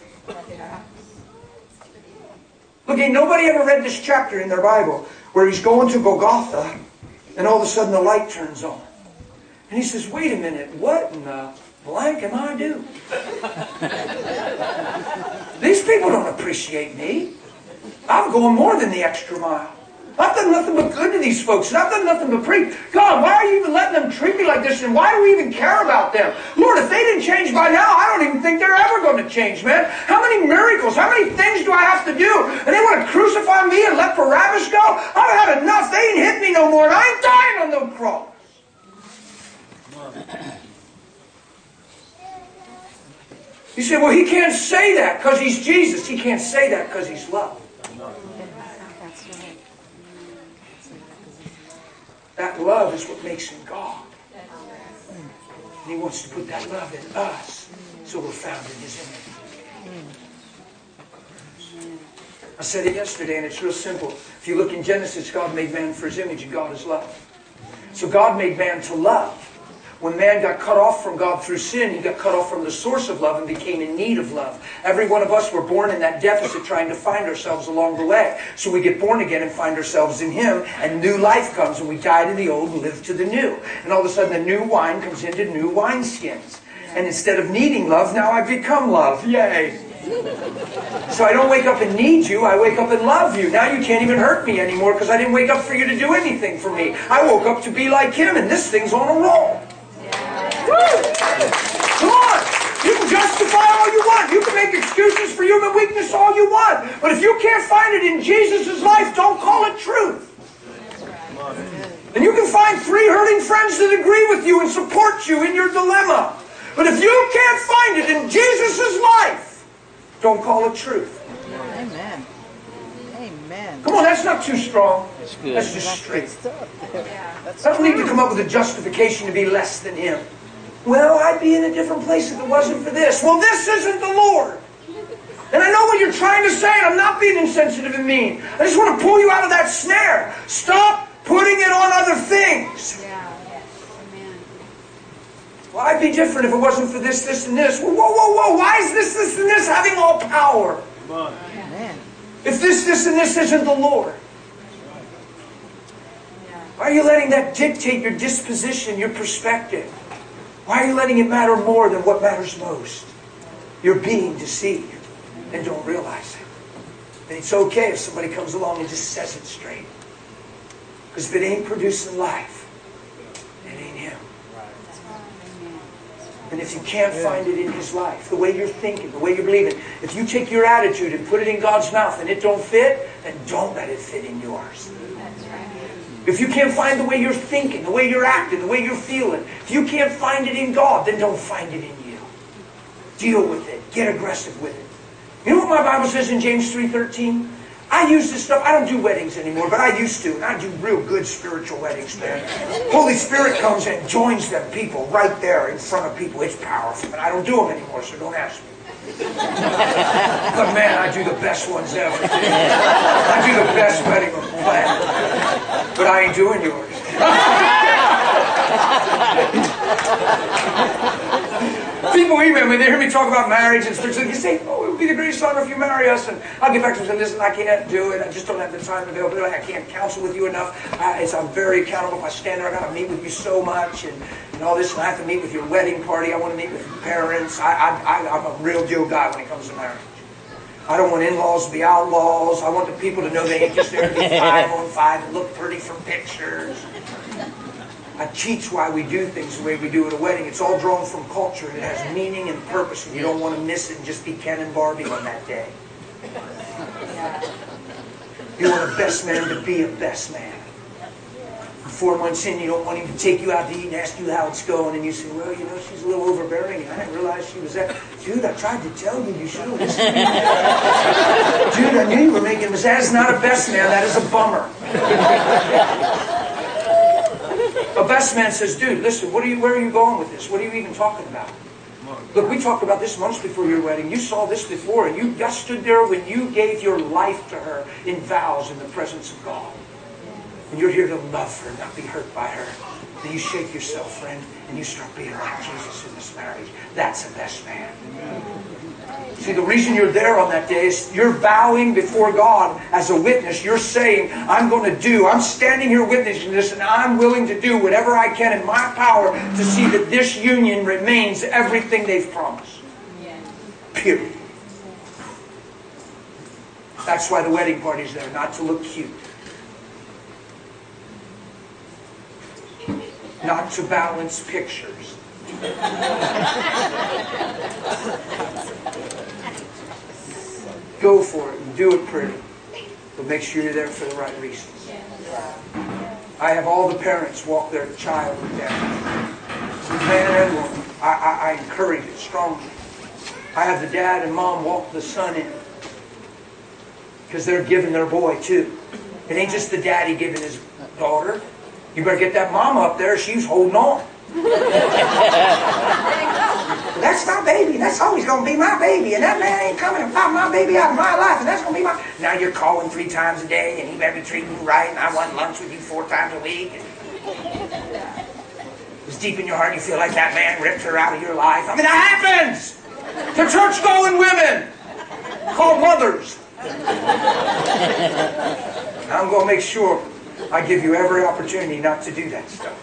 Look, ain't nobody ever read this chapter in their Bible where He's going to Golgotha and all of a sudden the light turns on. And He says, wait a minute, what in the blank am I doing? These people don't appreciate me. I'm going more than the extra mile. I've done nothing but good to these folks, and I've done nothing but preach. God, why are you even letting them treat me like this, and why do we even care about them? Lord, if they didn't change by now, I don't even think they're ever going to change, man. How many miracles, how many things do I have to do? And they want to crucify me and let Barabbas go? I've had enough. They ain't hit me no more, and I ain't dying on no cross. You say, well, He can't say that because He's Jesus. He can't say that because He's love. That love is what makes Him God. And He wants to put that love in us so we're found in His image. I said it yesterday and it's real simple. If you look in Genesis, God made man for His image and God is love. So God made man to love. When man got cut off from God through sin, he got cut off from the source of love and became in need of love. Every one of us were born in that deficit trying to find ourselves along the way. So we get born again and find ourselves in Him, and new life comes, and we die to the old and live to the new. And all of a sudden the new wine comes into new wineskins. And instead of needing love, now I've become love. Yay! So I don't wake up and need you, I wake up and love you. Now you can't even hurt me anymore because I didn't wake up for you to do anything for me. I woke up to be like Him, and this thing's on a roll. Woo! Come on! You can justify all you want. You can make excuses for human weakness all you want. But if you can't find it in Jesus' life, don't call it truth. And you can find 3 hurting friends that agree with you and support you in your dilemma. But if you can't find it in Jesus' life, don't call it truth. Amen. Amen. Come on, that's not too strong. That's good. That's just straight. That's I don't need to come up with a justification to be less than Him. Well, I'd be in a different place if it wasn't for this. Well, this isn't the Lord. And I know what you're trying to say, and I'm not being insensitive and mean. I just want to pull you out of that snare. Stop putting it on other things. Well, I'd be different if it wasn't for this, this, and this. Well, whoa. Why is this, this, and this having all power? Amen. If this, and this isn't the Lord. Why are you letting that dictate your disposition, your perspective? Why are you letting it matter more than what matters most? You're being deceived and don't realize it. And it's okay if somebody comes along and just says it straight. Because if it ain't producing life, it ain't Him. And if you can't find it in His life, the way you're thinking, the way you're believing, if you take your attitude and put it in God's mouth and it don't fit, then don't let it fit in yours. If you can't find the way you're thinking, the way you're acting, the way you're feeling, if you can't find it in God, then don't find it in you. Deal with it. Get aggressive with it. You know what my Bible says in James 3:13? I use this stuff. I don't do weddings anymore, but I used to. And I do real good spiritual weddings, man. Holy Spirit comes and joins them people right there in front of people. It's powerful. But I don't do them anymore, so don't ask me. But man, I do the best ones ever. I do the best wedding on the planet. But I ain't doing yours. People email me, they hear me talk about marriage and stuff. They say, oh, it would be the greatest honor if you marry us. And I'll get back to them and say, listen, I can't do it. I just don't have the time available. I can't counsel with you enough. I'm very accountable. If I stand there, I got to meet with you so much and all this. And I have to meet with your wedding party. I want to meet with your parents. I'm a real deal guy when it comes to marriage. I don't want in-laws to be outlaws. I want the people to know they ain't just there to be 5 on 5 and look pretty from pictures. I teach why we do things the way we do at a wedding. It's all drawn from culture, and it has meaning and purpose, and you don't want to miss it and just be Ken and Barbie on that day. You want a best man to be a best man. 4 months in, you don't want him to take you out to eat and ask you how it's going, and you say, well, you know, she's a little overbearing, and I didn't realize she was that. Dude, I tried to tell you, you should have listened to me. Dude, I knew you were making a mistake. That is not a best man, that is a bummer. A best man says, dude, listen, where are you going with this? What are you even talking about? Look, we talked about this months before your wedding. You saw this before, and you just stood there when you gave your life to her in vows in the presence of God. And you're here to love her, not be hurt by her. Then you shake yourself, friend, and you start being like Jesus in this marriage. That's a best man. See, the reason you're there on that day is you're vowing before God as a witness. You're saying, I'm standing here witnessing this, and I'm willing to do whatever I can in my power to see that this union remains everything they've promised. Period. That's why the wedding party's there, not to look cute. Not to balance pictures. Go for it and do it pretty. But make sure you're there for the right reasons. I have all the parents walk their child down. Man and woman. I encourage it strongly. I have the dad and mom walk the son in. Because they're giving their boy too. It ain't just the daddy giving his daughter. You better get that mama up there. She's holding on. That's my baby. That's always going to be my baby. And that man ain't coming and pop my baby out of my life. And that's going to be my... Now you're calling 3 times a day. And he better be treating you right. And I want lunch with you 4 times a week. It's deep in your heart you feel like that man ripped her out of your life. I mean, that happens to church-going women called mothers. I'm going to make sure I give you every opportunity not to do that stuff.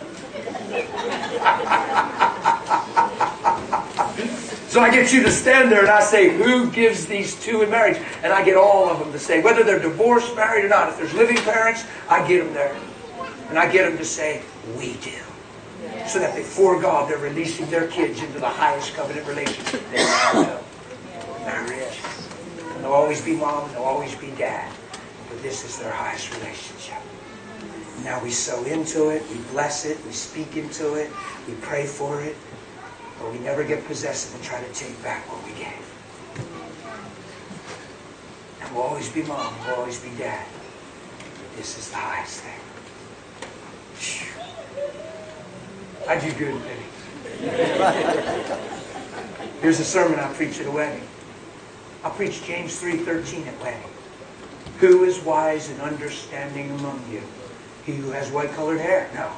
So I get you to stand there and I say, who gives these two in marriage? And I get all of them to say, whether they're divorced, married or not, if there's living parents, I get them there. And I get them to say, we do. So that before God, they're releasing their kids into the highest covenant relationship they ever know. There is. And they'll always be mom and they'll always be dad. But this is their highest relationship. Now we sow into it, we bless it, we speak into it, we pray for it. But we never get possessive and try to take back what we gave. And we'll always be mom, we'll always be dad. This is the highest thing. I do good, baby. Here's a sermon I preach at a wedding. I preach James 3:13 at wedding. Who is wise and understanding among you? He who has white-colored hair? No.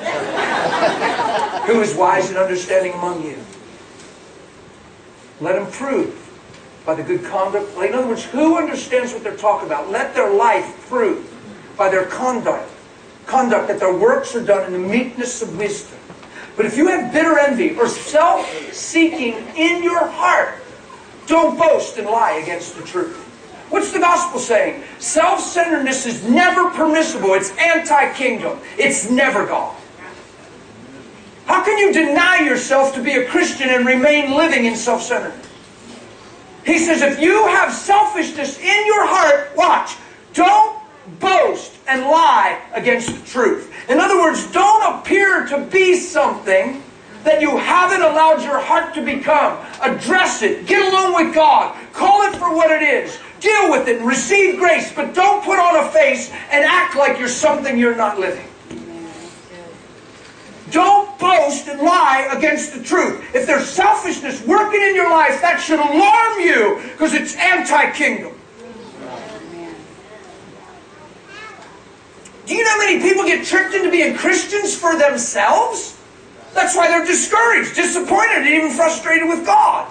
Who is wise and understanding among you? Let him prove by the good conduct. In other words, who understands what they're talking about? Let their life prove by their conduct that their works are done in the meekness of wisdom. But if you have bitter envy or self-seeking in your heart, don't boast and lie against the truth. What's the gospel saying? Self-centeredness is never permissible. It's anti-kingdom. It's never God. How can you deny yourself to be a Christian and remain living in self-centeredness? He says, if you have selfishness in your heart, watch, don't boast and lie against the truth. In other words, don't appear to be something that you haven't allowed your heart to become. Address it. Get alone with God. Call it for what it is. Deal with it and receive grace, but don't put on a face and act like you're something you're not living. Don't boast and lie against the truth. If there's selfishness working in your life, that should alarm you because it's anti-kingdom. Do you know how many people get tricked into being Christians for themselves? That's why they're discouraged, disappointed, and even frustrated with God.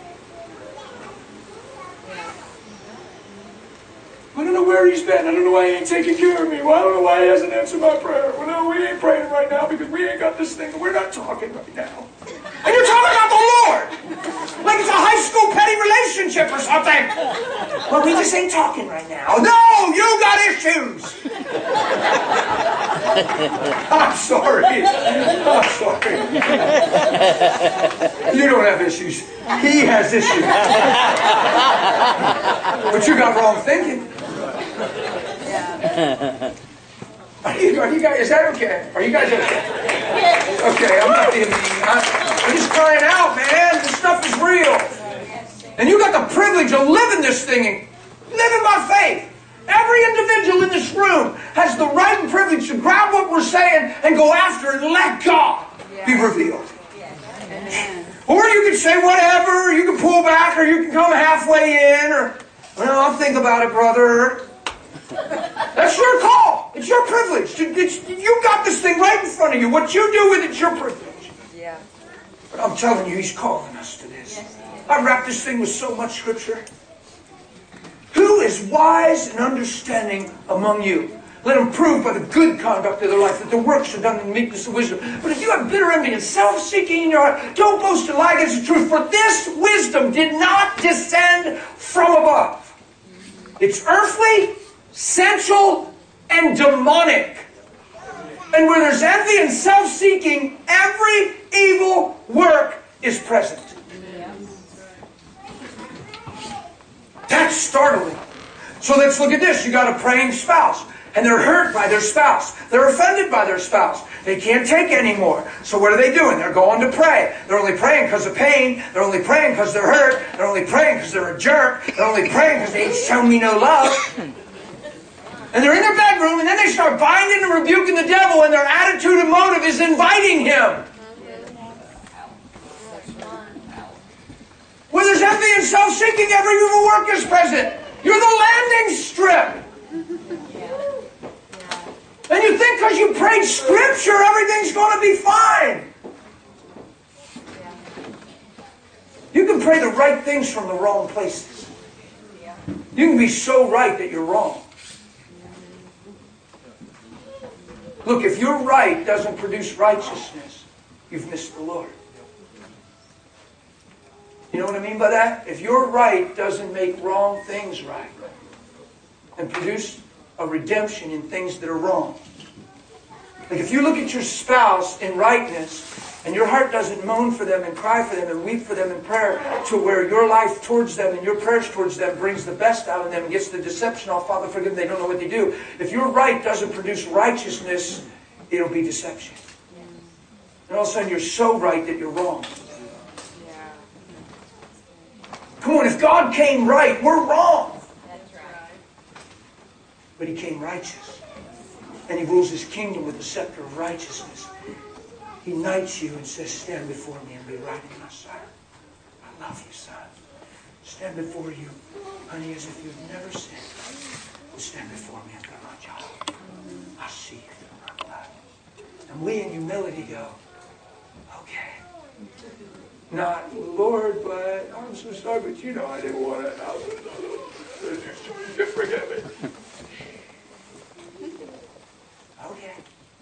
I don't know where he's been. I don't know why he ain't taking care of me. Well, I don't know why he hasn't answered my prayer. Well, no, we ain't praying right now because we ain't got this thing. We're not talking right now. And you're talking about the Lord. Like it's a high school petty relationship or something. Well, we just ain't talking right now. No, you got issues. I'm sorry. I'm sorry. You don't have issues. He has issues. But you got wrong thinking. Are you guys, is that okay? Are you guys okay? Okay, I'm not being mean. I'm just crying out, man. This stuff is real. And you got the privilege of living this thing and living by faith. Every individual in this room has the right and privilege to grab what we're saying and go after it and let God be revealed. Or you can say whatever, you can pull back, or you can come halfway in, or, well, I'll think about it, brother. That's your call. It's your privilege. You got this thing right in front of you. What you do with it's your privilege. Yeah. But I'm telling you, he's calling us to this. I wrap this thing with so much scripture. Who is wise and understanding among you? Let them prove by the good conduct of their life that their works are done in meekness and wisdom. But if you have bitter envy and self-seeking in your heart, don't boast and lie against the truth. For this wisdom did not descend from above. It's earthly, sensual, and demonic. And where there's envy and self-seeking, every evil work is present. That's startling. So let's look at this. You got a praying spouse. And they're hurt by their spouse. They're offended by their spouse. They can't take anymore. So what are they doing? They're going to pray. They're only praying because of pain. They're only praying because they're hurt. They're only praying because they're a jerk. They're only praying because they ain't shown me no love. And they're in their bedroom, and then they start binding and rebuking the devil, and their attitude and motive is inviting him. Where there's envy and self-seeking, every evil work is present. You're the landing strip. And you think because you prayed Scripture, everything's going to be fine. pray the right things from the wrong places. You can be so right that you're wrong. Look, if your right doesn't produce righteousness, you've missed the Lord. You know what I mean by that? If your right doesn't make wrong things right and produce a redemption in things that are wrong. Like if you look at your spouse in rightness and your heart doesn't moan for them and cry for them and weep for them in prayer to where your life towards them and your prayers towards them brings the best out of them and gets the deception off, Father, forgive them, they don't know what they do. If your right doesn't produce righteousness, it'll be deception. And all of a sudden you're so right that you're wrong. Come on, if God came right, we're wrong. But He came righteous. And He rules His kingdom with the scepter of righteousness. He knights you and says, stand before me and be right in my sight. I love you, son. Stand before you, honey, as if you've never sinned. And stand before me and do my job. I see you through my blood. And we in humility go, okay. Not, Lord, but I'm so sorry, but you know I didn't want it. Just forgive me. Okay.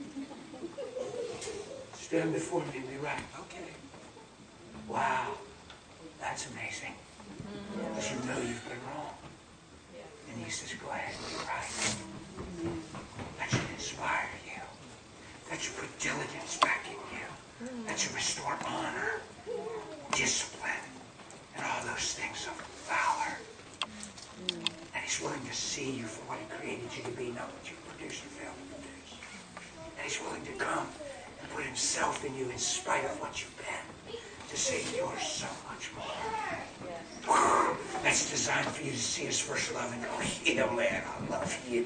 Stand before me and be right. Okay. Wow. That's amazing. Because you know you've been wrong. And He says, go ahead and be right. That should inspire you. That should put diligence back in you. That should restore honor, discipline, and all those things of valor. And He's willing to see you for what He created you to be, not what you produce or fail to produce. And He's willing to come and put Himself in you in spite of what you've been, to say you're so much more. That's designed for you to see His first love and go, yeah, man, I love you.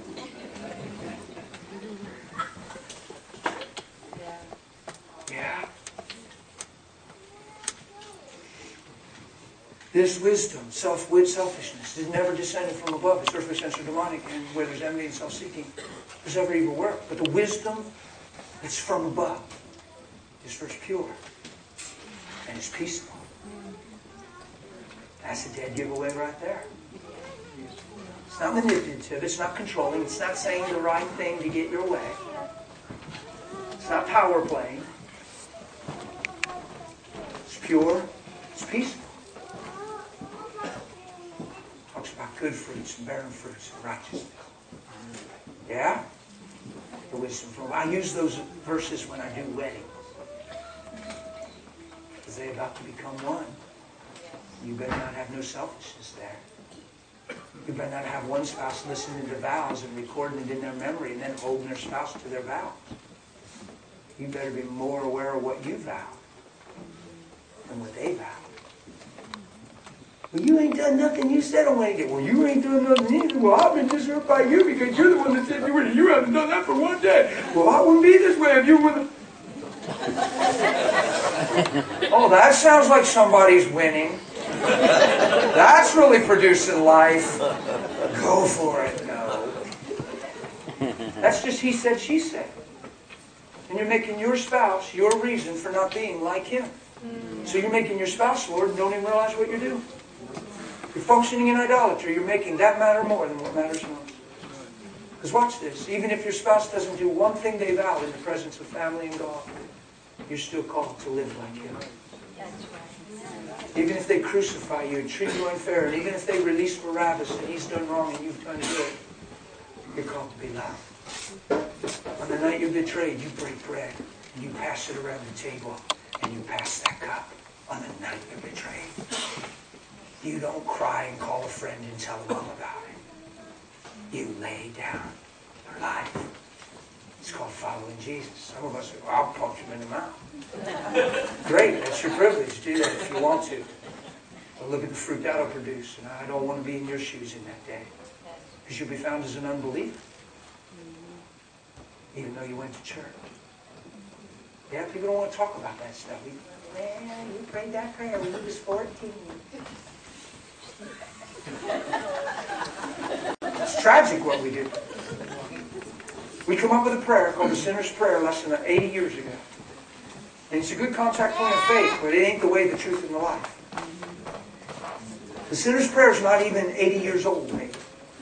Yeah. This wisdom, selfishness, is never descended from above. It's earthly, sense, or demonic, and where there's envy and self-seeking, there's ever evil work. But the wisdom that's from above is first pure and it's peaceful. That's a dead giveaway right there. It's not manipulative. It's not controlling. It's not saying the right thing to get your way. It's not power playing. It's pure. It's peaceful. Talks about good fruits and barren fruits and righteousness. Yeah? The wisdom from. I use those verses when I do weddings. Because they're about to become one. You better not have no selfishness there. You better not have one spouse listening to vows and recording it in their memory and then holding their spouse to their vows. You better be more aware of what you vow than what they vow. Well, you ain't done nothing. You said I want to get. Well, you ain't done nothing either. Well, I've been just hurt by you because you're the one that said you were. You haven't done that for one day. Well, I wouldn't be this way if you were. Oh, that sounds like somebody's winning. That's really producing life. Go for it. No. That's just he said, she said. And you're making your spouse your reason for not being like him. So you're making your spouse Lord and don't even realize what you're doing. You're functioning in idolatry. You're making that matter more than what matters most. Because watch this. Even if your spouse doesn't do one thing they vowed in the presence of family and God, you're still called to live like him. Even if they crucify you and treat you unfair, and even if they release Barabbas and he's done wrong and you've done good, you're called to be loved. On the night you're betrayed, you break bread and you pass it around the table and you pass that cup. On the night you're betrayed, you don't cry and call a friend and tell them all about it. You lay down your life. It's called following Jesus. Some of us say, well, I'll punch him in the mouth. Great, that's your privilege. Do that if you want to. But look at the fruit that'll produce. And I don't want to be in your shoes in that day. Because you'll be found as an unbeliever. Even though you went to church. Yeah, people don't want to talk about that stuff. Man, you prayed that prayer when you was 14. It's tragic what we do. We come up with a prayer called the Sinner's Prayer less than 80 years ago. And it's a good contact point of faith, but it ain't the way, the truth, and the life. The sinner's prayer is not even 80 years old, maybe.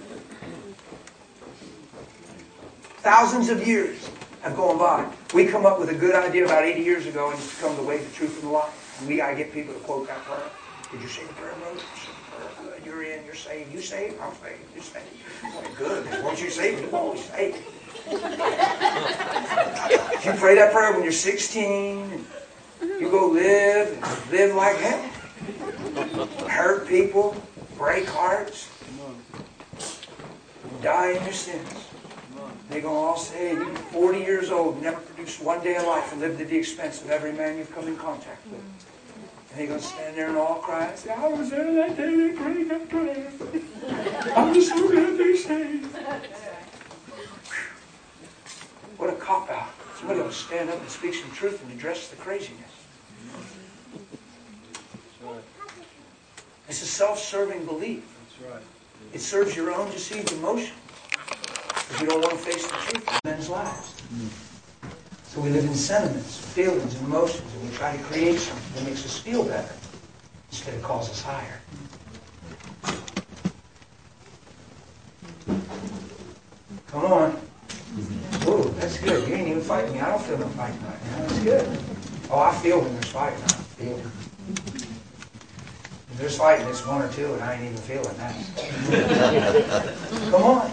Thousands of years have gone by. We come up with a good idea about 80 years ago, and it's become the way, the truth, and the life. And we got to get people to quote that prayer. Did you say the prayer, brother? Good. You're in. You're saved. You saved? I'm saved. You're saved. Well, good. Once you're saved, you're always saved. If you pray that prayer when you're 16, you go live like hell. Hurt people, break hearts, die in your sins. They're going to all say, you're 40 years old, never produced one day of life, and lived at the expense of every man you've come in contact with. And they're going to stand there and all cry and say, I was there that day they prayed that prayer. I was so glad they saved. What a cop-out. Somebody will stand up and speak some truth and address the craziness. It's a self-serving belief. It serves your own deceived emotion. Because we don't want to face the truth of men's lives. So we live in sentiments, feelings, and emotions, and we try to create something that makes us feel better instead of calls us higher. Come on. Ooh, that's good. You ain't even fighting me. I don't feel no fighting right now. That's good. Oh, I feel when there's fighting. I feel. If there's fighting, it's one or two, and I ain't even feeling that. Come on.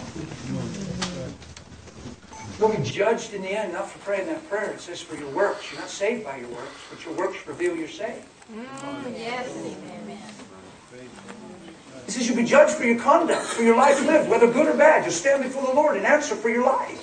You'll be judged in the end, not for praying that prayer. It says for your works. You're not saved by your works, but your works reveal you're saved. Yes. Amen. It says you'll be judged for your conduct, for your life lived, whether good or bad. You'll stand before the Lord and answer for your life.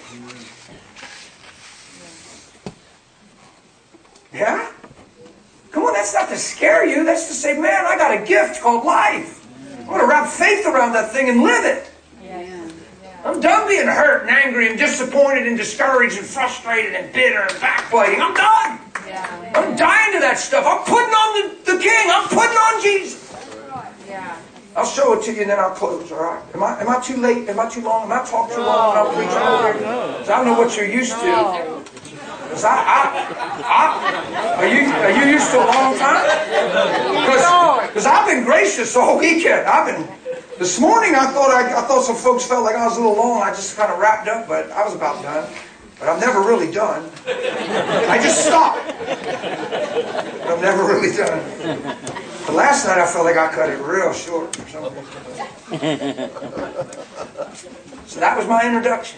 Yeah? Come on, that's not to scare you. That's to say, man, I got a gift called life. I'm going to wrap faith around that thing and live it. I'm done being hurt and angry and disappointed and discouraged and frustrated and bitter and backbiting. I'm done. I'm dying to that stuff. I'm putting on the King. I'm putting on Jesus. I'll show it to you and then I'll close, all right? Am I too late? Am I too long? Am I talking too long when I'm preaching over here? Because I don't know what you're used to. Because are you used to a long time? Because I've been gracious all weekend. This morning I thought some folks felt like I was a little long. I just kind of wrapped up, but I was about done. But I'm never really done. I just stopped. But I'm never really done. But last night I felt like I cut it real short for some reason. So that was my introduction.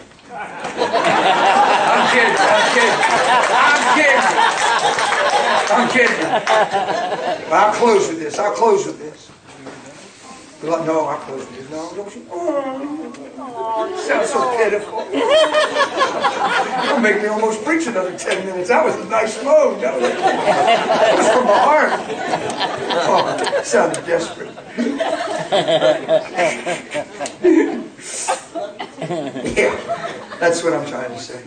I'm kidding. But I'll close with this. No, I'll close with this. No, don't you? Oh, you sound so pitiful. It'll make me almost preach another 10 minutes. That was a nice mode. That was from my heart. Oh, it sounded desperate. Yeah, that's what I'm trying to say.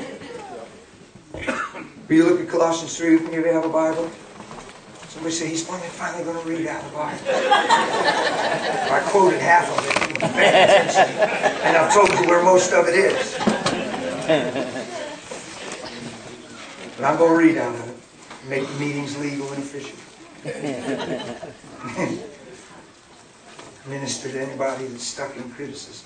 Will you look at Colossians 3 with me if you have a Bible? Somebody say, he's finally going to read out the Bible. I quoted half of it. And I've told you where most of it is. But I'm going to read out of it. Make the meetings legal and efficient. Minister to anybody that's stuck in criticism.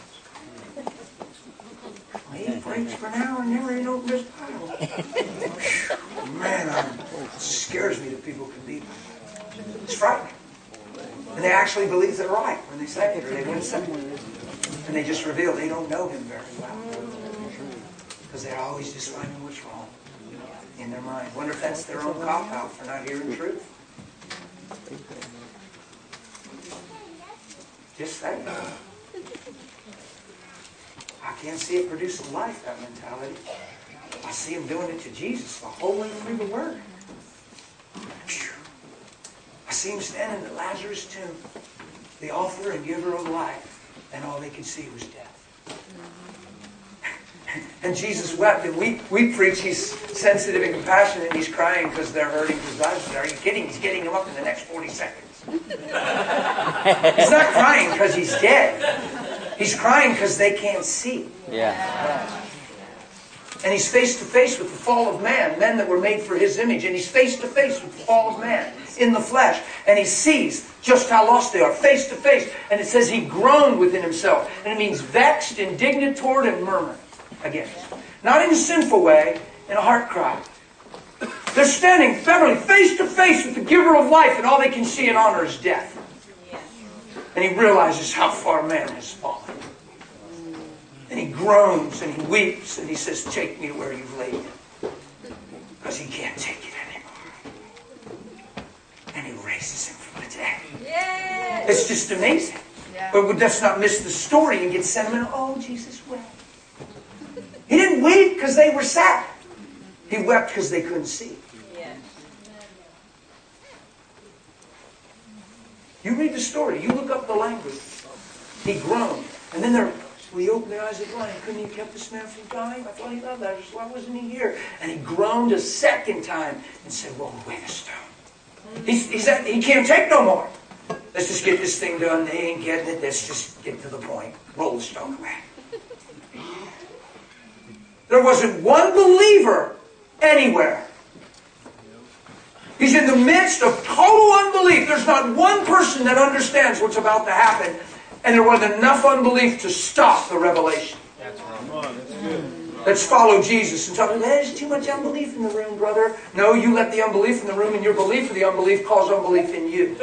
He preached for an hour and never even opened his Bible. Man, it scares me that people can be like that. It's frightening. And they actually believe they're right when they say it, or they wouldn't say it. And they just reveal they don't know him very well. Because they're always just finding what's wrong in their mind. Wonder if that's their own cop-out for not hearing truth. Just saying. I can't see it producing life, that mentality. I see him doing it to Jesus the whole way through the Word. I see him standing at Lazarus' tomb, the author and giver of life, and all they could see was death. And Jesus wept, and we preach he's sensitive and compassionate, and he's crying because they're hurting his lives. Are you kidding? He's getting them up in the next 40 seconds. He's not crying because he's dead. He's crying because they can't see. Yeah. And he's face to face with the fall of man, men that were made for his image. And he's face to face with the fall of man in the flesh. And he sees just how lost they are, face to face. And it says he groaned within himself. And it means vexed, indignant toward, and murmured against. Not in a sinful way, in a heart cry. They're standing literally face to face with the giver of life, and all they can see and honor is death. And he realizes how far man has fallen. And he groans and he weeps and he says, take me to where you've laid him. Because he can't take it anymore. And he raises him from the dead. Yes. It's just amazing. Yeah. But let's not miss the story and get sentimental. Oh, Jesus wept. He didn't weep because they were sad. He wept because they couldn't see. Yes. You read the story. You look up the language. He groaned. And then he opened their eyes again. Couldn't he have kept this man from dying? I thought he loved that. Why wasn't he here? And he groaned a second time and said, roll away the stone. He can't take no more. Let's just get this thing done. They ain't getting it. Let's just get to the point. Roll the stone away. There wasn't one believer anywhere. He's in the midst of total unbelief. There's not one person that understands what's about to happen. And there wasn't enough unbelief to stop the revelation. That's right. That's good. Let's follow Jesus and tell him, there's too much unbelief in the room, brother. No, you let the unbelief in the room, and your belief of the unbelief cause unbelief in you.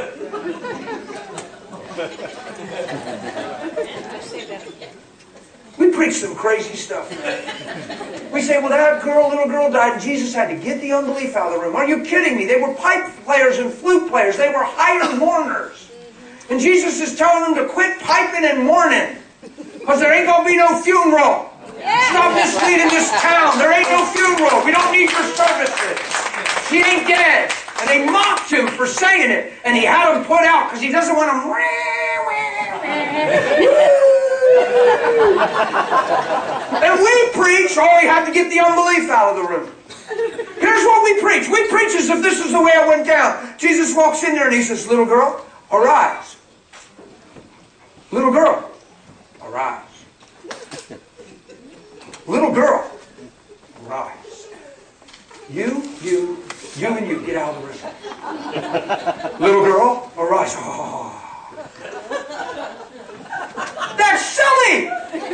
We preach some crazy stuff. We say, well, that little girl died, and Jesus had to get the unbelief out of the room. Are you kidding me? They were pipe players and flute players. They were hired mourners. And Jesus is telling them to quit piping and mourning. Because there ain't going to be no funeral. Stop misleading this town. There ain't no funeral. We don't need your services. She ain't dead. And they mocked him for saying it. And he had them put out because he doesn't want them. And we preach, he had to get the unbelief out of the room. Here's what we preach. We preach as if this is the way it went down. Jesus walks in there and he says, little girl, arise. Little girl, arise. Little girl, arise. You, and you, get out of the room. Little girl, arise. Oh. That's silly!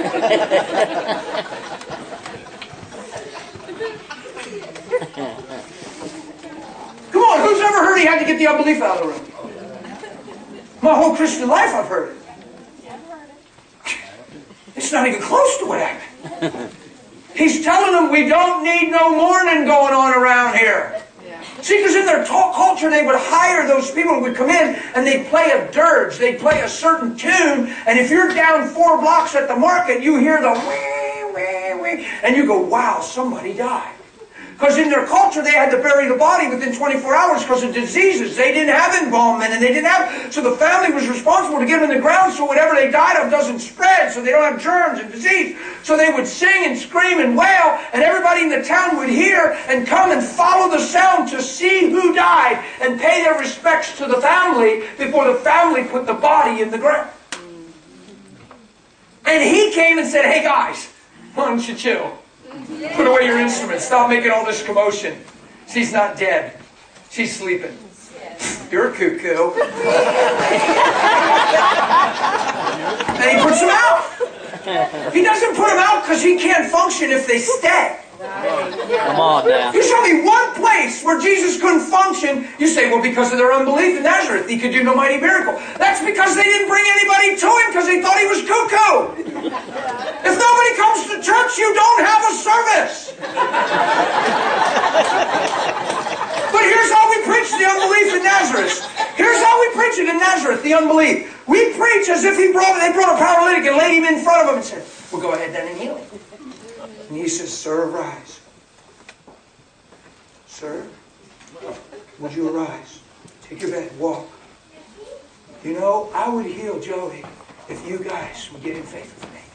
Come on, who's ever heard he had to get the unbelief out of the room? My whole Christian life I've heard it. It's not even close to what happened. He's telling them we don't need no mourning going on around here. See, because in their culture they would hire those people who would come in and they'd play a dirge. They'd play a certain tune. And if you're down 4 blocks at the market, you hear the wee, wee, wee. And you go, wow, somebody died. Because in their culture, they had to bury the body within 24 hours because of diseases. They didn't have embalmment, and they didn't have... So the family was responsible to get them in the ground so whatever they died of doesn't spread, so they don't have germs and disease. So they would sing and scream and wail, and everybody in the town would hear and come and follow the sound to see who died and pay their respects to the family before the family put the body in the ground. And he came and said, hey guys, why don't you chill? Put away your instruments. Stop making all this commotion. She's not dead. She's sleeping. You're a cuckoo. And he puts them out. He doesn't put them out because he can't function if they stay. Come on now. You show me one place where Jesus couldn't function. You say, well, because of their unbelief in Nazareth, he could do no mighty miracle. That's because they didn't bring anybody to him because they thought he was cuckoo. If nobody comes to church, you don't have a service. But here's how we preach the unbelief in Nazareth. Here's how we preach it in Nazareth, the unbelief. We preach as if they brought a paralytic and laid him in front of him and said, well, go ahead then and heal him. And he says, sir, arise. Sir, would you arise? Take your bed, walk. You know, I would heal Joey if you guys would get in faith with me.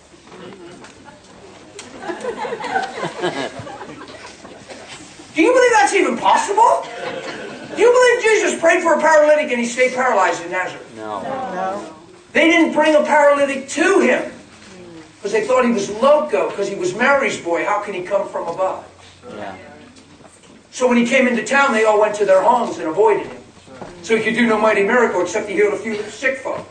Do you believe that's even possible? Do you believe Jesus prayed for a paralytic and he stayed paralyzed in Nazareth? No. They didn't bring a paralytic to him. Because they thought he was loco, because he was Mary's boy. How can he come from above? Yeah. So when he came into town, they all went to their homes and avoided him. So he could do no mighty miracle except he healed a few sick folk.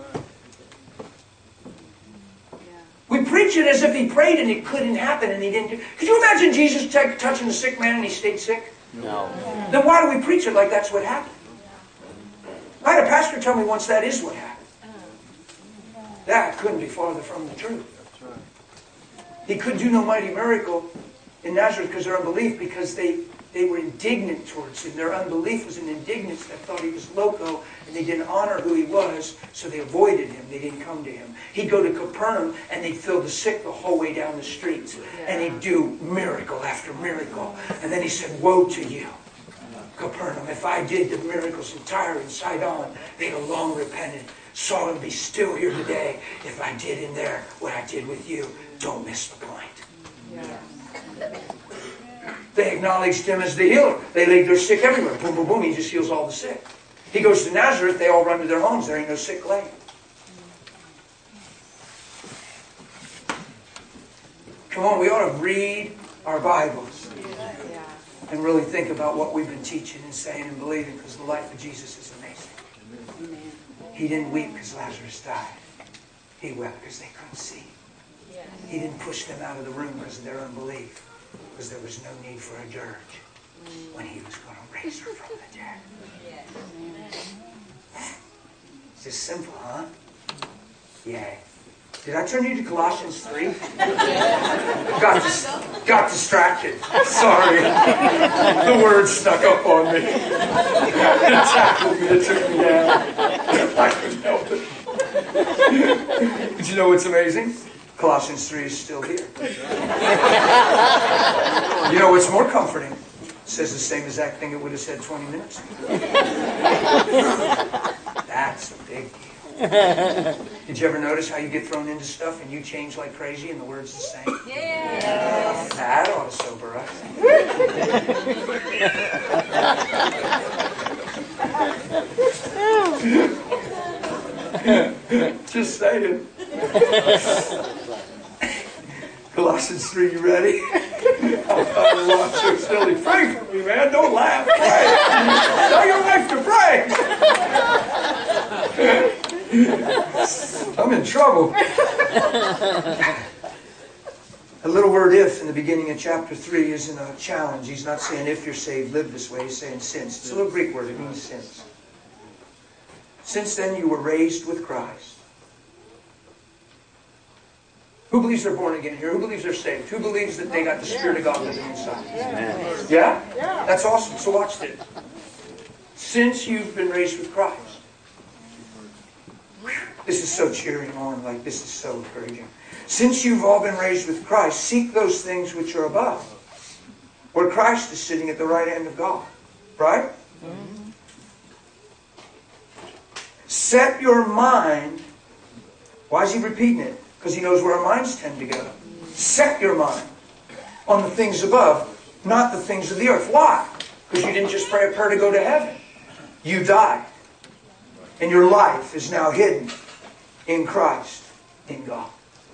We preach it as if he prayed and it couldn't happen and he didn't do. Could you imagine Jesus touching the sick man and he stayed sick? No. Then why do we preach it like that's what happened? I had a pastor tell me once that is what happened. That couldn't be farther from the truth. He couldn't do no mighty miracle in Nazareth because of their unbelief, because they were indignant towards him. Their unbelief was an indignance that thought he was loco, and they didn't honor who he was, so they avoided him. They didn't come to him. He'd go to Capernaum, and they'd fill the sick the whole way down the streets. And he'd do miracle after miracle. And then he said, woe to you, Capernaum. If I did the miracles in Tyre and Sidon, they'd have long repented. Saul would be still here today if I did in there what I did with you. Don't miss the point. They acknowledged him as the healer. They laid their sick everywhere. Boom, boom, boom. He just heals all the sick. He goes to Nazareth. They all run to their homes. There ain't no sick laying. Come on, we ought to read our Bibles and really think about what we've been teaching and saying and believing, because the life of Jesus is amazing. He didn't weep because Lazarus died. He wept because they couldn't see. He didn't push them out of the room because of their unbelief, because there was no need for a dirge when he was going to raise her from the dead. It's just simple, huh? Yay. Did I turn you to Colossians 3? Got distracted. Sorry. The word stuck up on me. It tackled me. It took me down. I couldn't help it. But you know what's amazing? Colossians 3 is still here. You know what's more comforting? It says the same exact thing it would have said 20 minutes ago. That's a big deal. Did you ever notice how you get thrown into stuff and you change like crazy and the word's the same? Yeah. That ought to sober us. Just saying. Colossians 3, you ready? I'll finally watch so silly. Pray for me, man. Don't laugh. Pray. Tell your wife to pray. I'm in trouble. A little word if in the beginning of chapter 3 isn't a challenge. He's not saying if you're saved, live this way. He's saying since. It's a little Greek word. It means since. Since then you were raised with Christ. Who believes they're born again here? Who believes they're saved? Who believes that they got the Spirit of God living inside? Yeah? That's awesome. So watch this. Since you've been raised with Christ. This is so cheering on. Like, this is so encouraging. Since you've all been raised with Christ, seek those things which are above, where Christ is sitting at the right hand of God. Right? Mm-hmm. Set your mind. Why is he repeating it? Because he knows where our minds tend to go. Set your mind on the things above, not the things of the earth. Why? Because you didn't just pray a prayer to go to heaven. You died. And your life is now hidden in Christ, in God.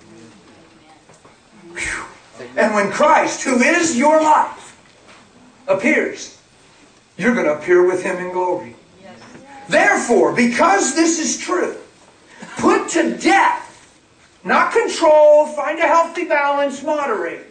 Whew. And when Christ, who is your life, appears, you're going to appear with him in glory. Therefore, because this is true, put to death, not control, find a healthy balance, moderate.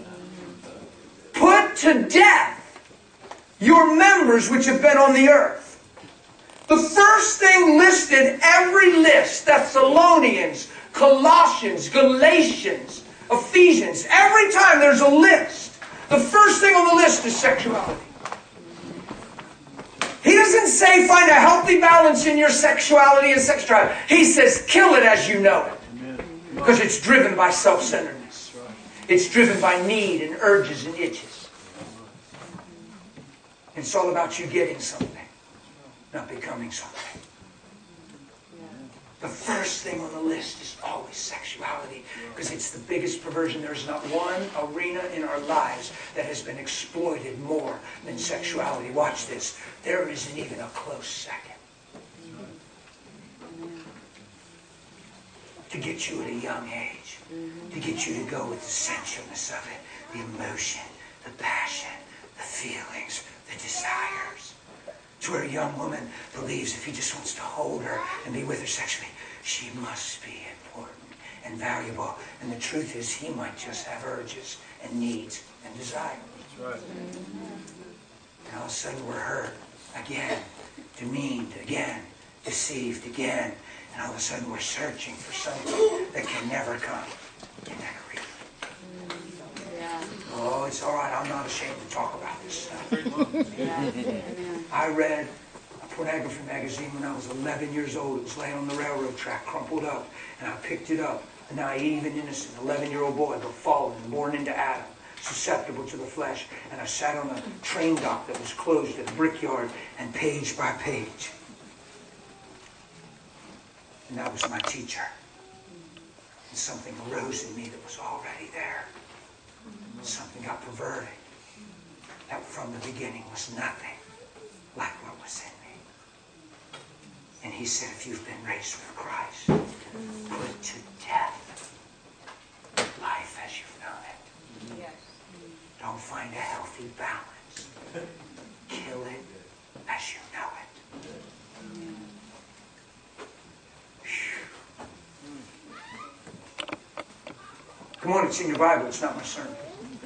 Put to death your members which have been on the earth. The first thing listed, every list, Thessalonians, Colossians, Galatians, Ephesians, every time there's a list, the first thing on the list is sexuality. He doesn't say find a healthy balance in your sexuality and sex drive. He says kill it as you know it. Because it's driven by self-centeredness. It's driven by need and urges and itches. It's all about you getting something, not becoming something. The first thing on the list is always sexuality, because it's the biggest perversion. There's not one arena in our lives that has been exploited more than sexuality. Watch this. There isn't even a close second. to get you at a young age, to get you to go with the sensualness of it, the emotion, the passion, the feelings, the desires. To where a young woman believes if he just wants to hold her and be with her sexually, she must be important and valuable. And the truth is, he might just have urges and needs and desires. That's right. And all of a sudden we're hurt again, demeaned again, deceived again. And all of a sudden we're searching for something that can never come. Can never reach. Oh, it's all right. I'm not ashamed to talk about this stuff. I read a pornography magazine when I was 11 years old. It was laying on the railroad track, crumpled up. And I picked it up. A naive and innocent 11-year-old boy, but fallen and born into Adam, susceptible to the flesh. And I sat on a train dock that was closed at a brickyard, and page by page. And that was my teacher. And something arose in me that was already there. Something got perverted. That from the beginning was nothing like what was in me. And he said, if you've been raised with Christ, put to death life as you've known it. Yes. Don't find a healthy balance. Kill it as you know it. Come on, it's in your Bible. It's not my sermon.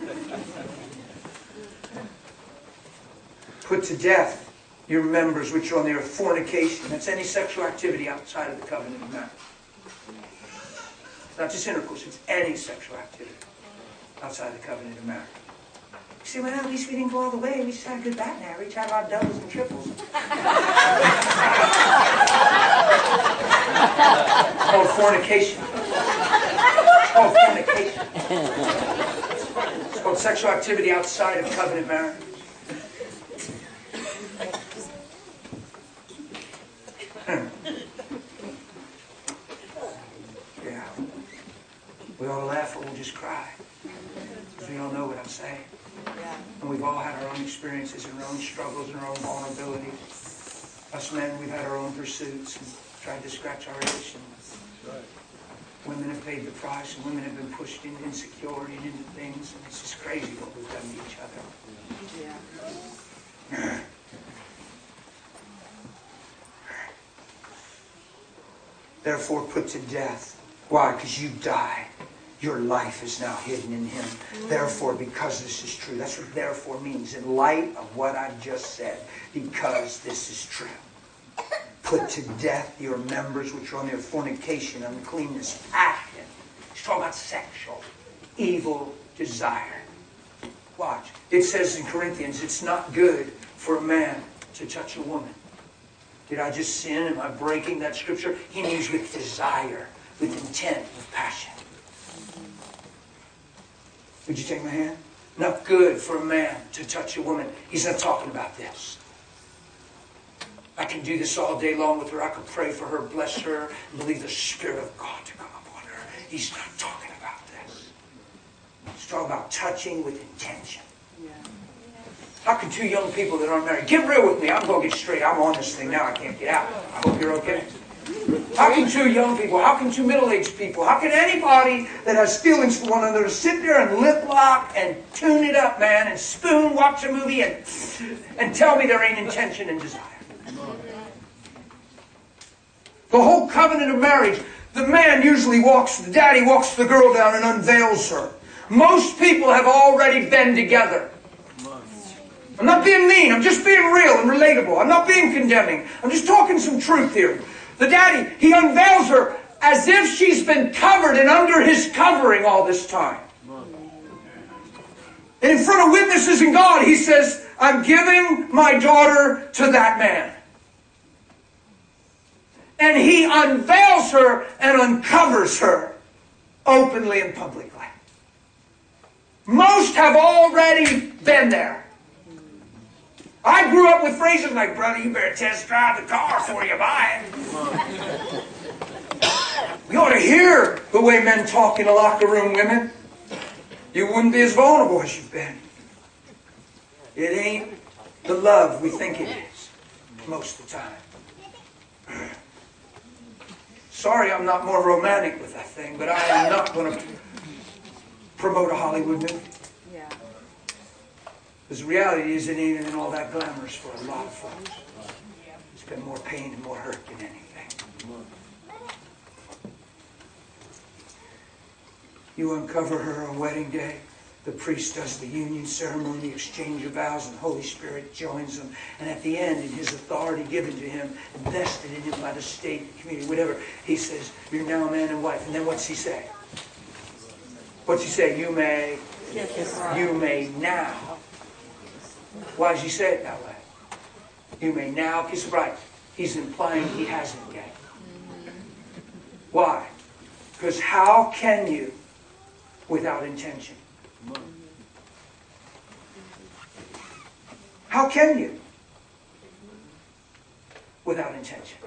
Put to death your members which are on the earth. Fornication. That's any sexual activity outside of the covenant of marriage. It's not just intercourse. It's any sexual activity outside the covenant of marriage. You say, well, at least we didn't go all the way. We just had a good bat now. We tried our doubles and triples. It's called fornication. It's called fornication. It's called sexual activity outside of covenant marriage. Yeah. We ought to laugh or we'll just cry. Because we all know what I'm saying. And we've all had our own experiences and our own struggles and our own vulnerabilities. Us men, we've had our own pursuits and tried to scratch our itch. Women have paid the price, and women have been pushed into insecurity and into things, and it's just crazy what we've done to each other. Yeah. Therefore put to death. Why? Because you died. Your life is now hidden in Him. Therefore, because this is true. That's what therefore means. In light of what I've just said. Because this is true. Put to death your members which are on their fornication, uncleanness, passion. He's talking about sexual, evil desire. Watch. It says in Corinthians, it's not good for a man to touch a woman. Did I just sin? Am I breaking that scripture? He means with desire, with intent, with passion. Would you take my hand? Not good for a man to touch a woman. He's not talking about this. I can do this all day long with her. I can pray for her, bless her, and believe the Spirit of God to come upon her. He's not talking about this. He's talking about touching with intention. Yeah. How can two young people that aren't married, get real with me, I'm going to get straight. I'm on this thing now. I can't get out. I hope you're okay. How can two young people, how can two middle-aged people, how can anybody that has feelings for one another sit there and lip lock and tune it up, man, and spoon watch a movie and tell me there ain't intention and desire? The whole covenant of marriage, the man usually the daddy walks the girl down and unveils her. Most people have already been together. I'm not being mean, I'm just being real and relatable. I'm not being condemning. I'm just talking some truth here. The daddy, he unveils her as if she's been covered and under his covering all this time. And in front of witnesses and God, he says, I'm giving my daughter to that man. And he unveils her and uncovers her openly and publicly. Most have already been there. I grew up with phrases like, brother, you better test drive the car before you buy it. You ought to hear the way men talk in a locker room, women. You wouldn't be as vulnerable as you've been. It ain't the love we think it is most of the time. Sorry, I'm not more romantic with that thing, but I am not going to promote a Hollywood movie. Yeah. Because the reality is it ain't even all that glamorous for a lot of folks. It's been more pain and more hurt than anything. You uncover her on wedding day. The priest does the union ceremony, exchange of vows, and the Holy Spirit joins them. And at the end, in His authority given to Him, invested in Him by the state, the community, whatever, He says, you're now a man and wife. And then what's He say? What's He say? You may now. Why does He say it that way? You may now kiss the bride. He's implying He hasn't yet. Why? Because how can you without intention? How can you without intention?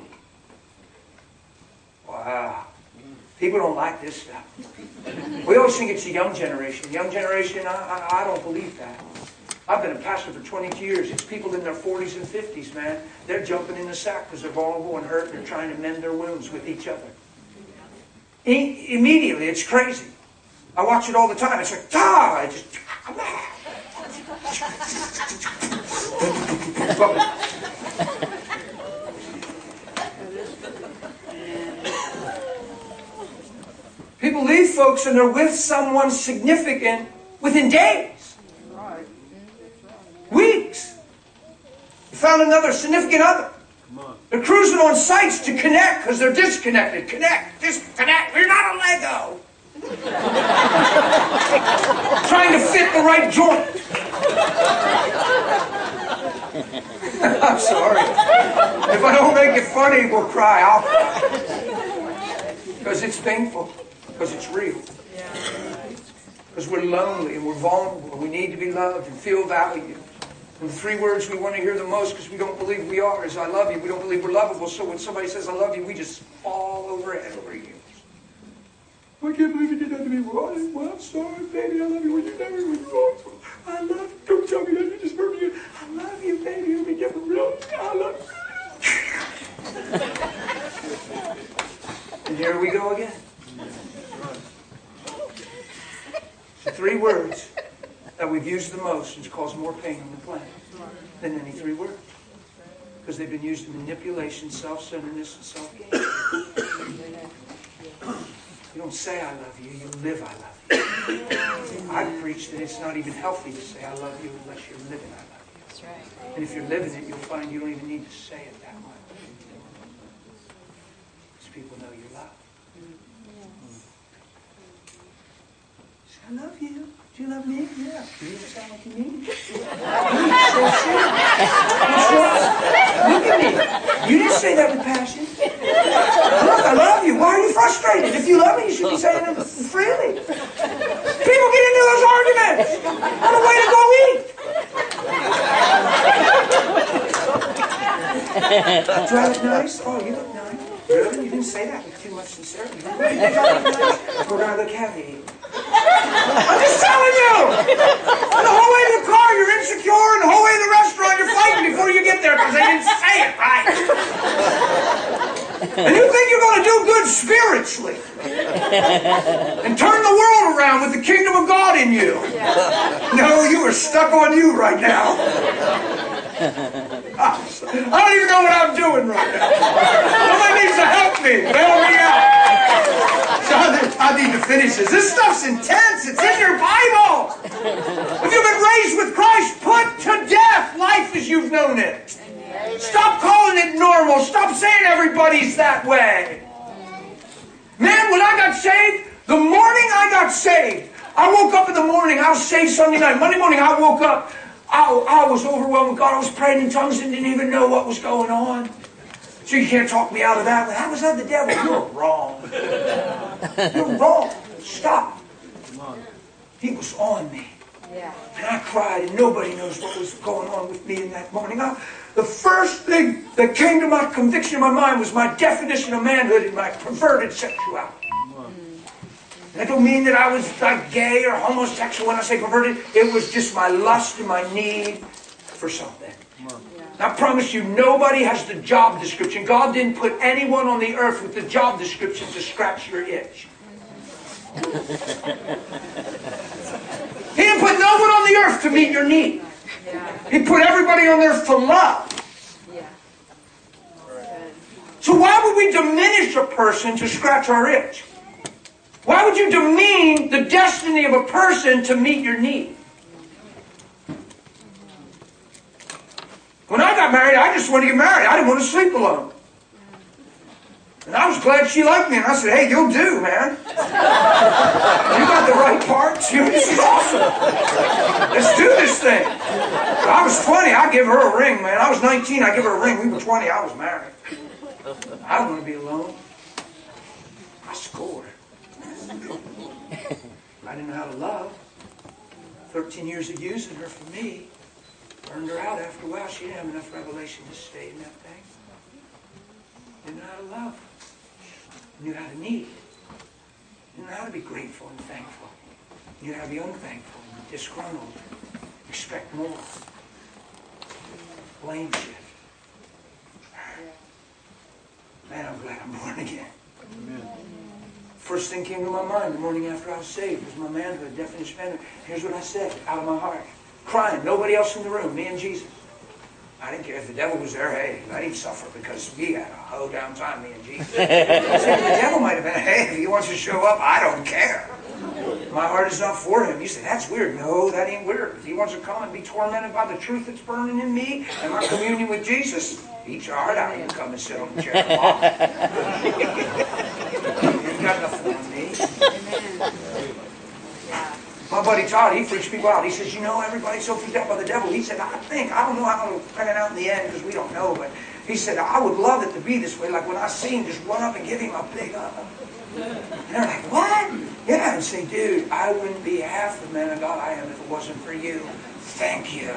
Wow. People don't like this stuff. We always think it's the young generation. Young generation, I don't believe that. I've been a pastor for 22 years. It's people in their 40s and 50s, man. They're jumping in the sack because they're vulnerable and hurt. They're trying to mend their wounds with each other. Immediately, it's crazy. I watch it all the time. It's like, I just... People leave folks and they're with someone significant within days. Weeks. You found another significant other. They're cruising on sites to connect because they're disconnected. Connect, disconnect. We're not a Lego. Trying to fit the right joint. I'm sorry. If I don't make it funny, we'll cry. I'll cry. Because it's painful. Because it's real. Because we're lonely and we're vulnerable. And we need to be loved and feel valued. And the three words we want to hear the most because we don't believe we are is I love you. We don't believe we're lovable. So when somebody says I love you, we just fall over head over heels. I can't believe you did that to me. Well, I'm sorry, baby. I love you when you never was wrong. I love you. Don't tell me that. You just hurt me. I love you, baby. Let me get real. I love you. And here we go again. The three words that we've used the most and cause more pain on the planet than any three words. Because they've been used in manipulation, self-centeredness, and self-gain. You don't say I love you, you live I love you. I preach that it's not even healthy to say I love you unless you're living I love you. That's right. And if you're living it, you'll find you don't even need to say it that way. Because people know you love. Say, I love you. Do you love me? Yeah. Do you sound like you mean it? Look at me. You didn't say that with passion. Look, I love you. Why are you frustrated? If you love me, you should be saying it freely. People get into those arguments on the way to go eat. Do I look nice? Oh, you look nice. Really? You didn't say that with too much sincerity. We're going to look heavy. I'm just telling you! And the whole way to the car, you're insecure, and the whole way to the restaurant, you're fighting before you get there because they didn't say it right. And you think you're going to do good spiritually and turn the world around with the kingdom of God in you. No, you are stuck on you right now. I don't even know what I'm doing right now. Somebody needs to help me. Bail me out. I need to finish this. This stuff's intense. It's in your Bible. If you've been raised with Christ, put to death life as you've known it. Stop calling it normal. Stop saying everybody's that way. Man, when I got saved, the morning I got saved, I woke up in the morning. I was saved Sunday night. Monday morning I woke up. I was overwhelmed with God. I was praying in tongues and didn't even know what was going on. So you can't talk me out of that. How was that the devil? You're wrong. You're wrong. Stop. He was on me. And I cried and nobody knows what was going on with me in that morning. The first thing that came to my conviction in my mind was my definition of manhood and my perverted sexuality. And that don't mean that I was like gay or homosexual when I say perverted. It was just my lust and my need for something. I promise you, nobody has the job description. God didn't put anyone on the earth with the job description to scratch your itch. He didn't put no one on the earth to meet your need. He put everybody on earth to love. So why would we diminish a person to scratch our itch? Why would you demean the destiny of a person to meet your need? When I got married, I just wanted to get married. I didn't want to sleep alone. And I was glad she liked me. And I said, hey, you'll do, man. You got the right parts. This is awesome. Let's do this thing. I was 20. I give her a ring, man. I was 19. I give her a ring. We were 20. I was married. I don't want to be alone. I scored. I didn't know how to love. 13 years of using her for me. Burned her out after a while. She didn't have enough revelation to stay in that thing. Didn't know how to love. Knew how to need. Didn't know how to be grateful and thankful. Knew how to be unthankful and disgruntled. Expect more. Blame shift. Man, I'm glad I'm born again. Amen. First thing came to my mind the morning after I was saved was my manhood, definition of manhood. Here's what I said out of my heart. Crying, nobody else in the room, me and Jesus. I didn't care if the devil was there, hey, let him suffer because we had a hoedown time, me and Jesus. I said, the devil might have been, hey, if he wants to show up, I don't care. My heart is not for him. You say, that's weird. No, that ain't weird. If he wants to come and be tormented by the truth that's burning in me and my communion with Jesus, eat your heart out. You can come and sit on the chair and walk. You got nothing on me. My buddy Todd, he freaks people out. He says, you know, everybody's so freaked out by the devil. He said, I don't know how it'll pan out in the end because we don't know, but he said, I would love it to be this way. Like when I see him, just run up and give him a big hug. And they're like, what? Yeah, and say, dude, I wouldn't be half the man of God I am if it wasn't for you. Thank you.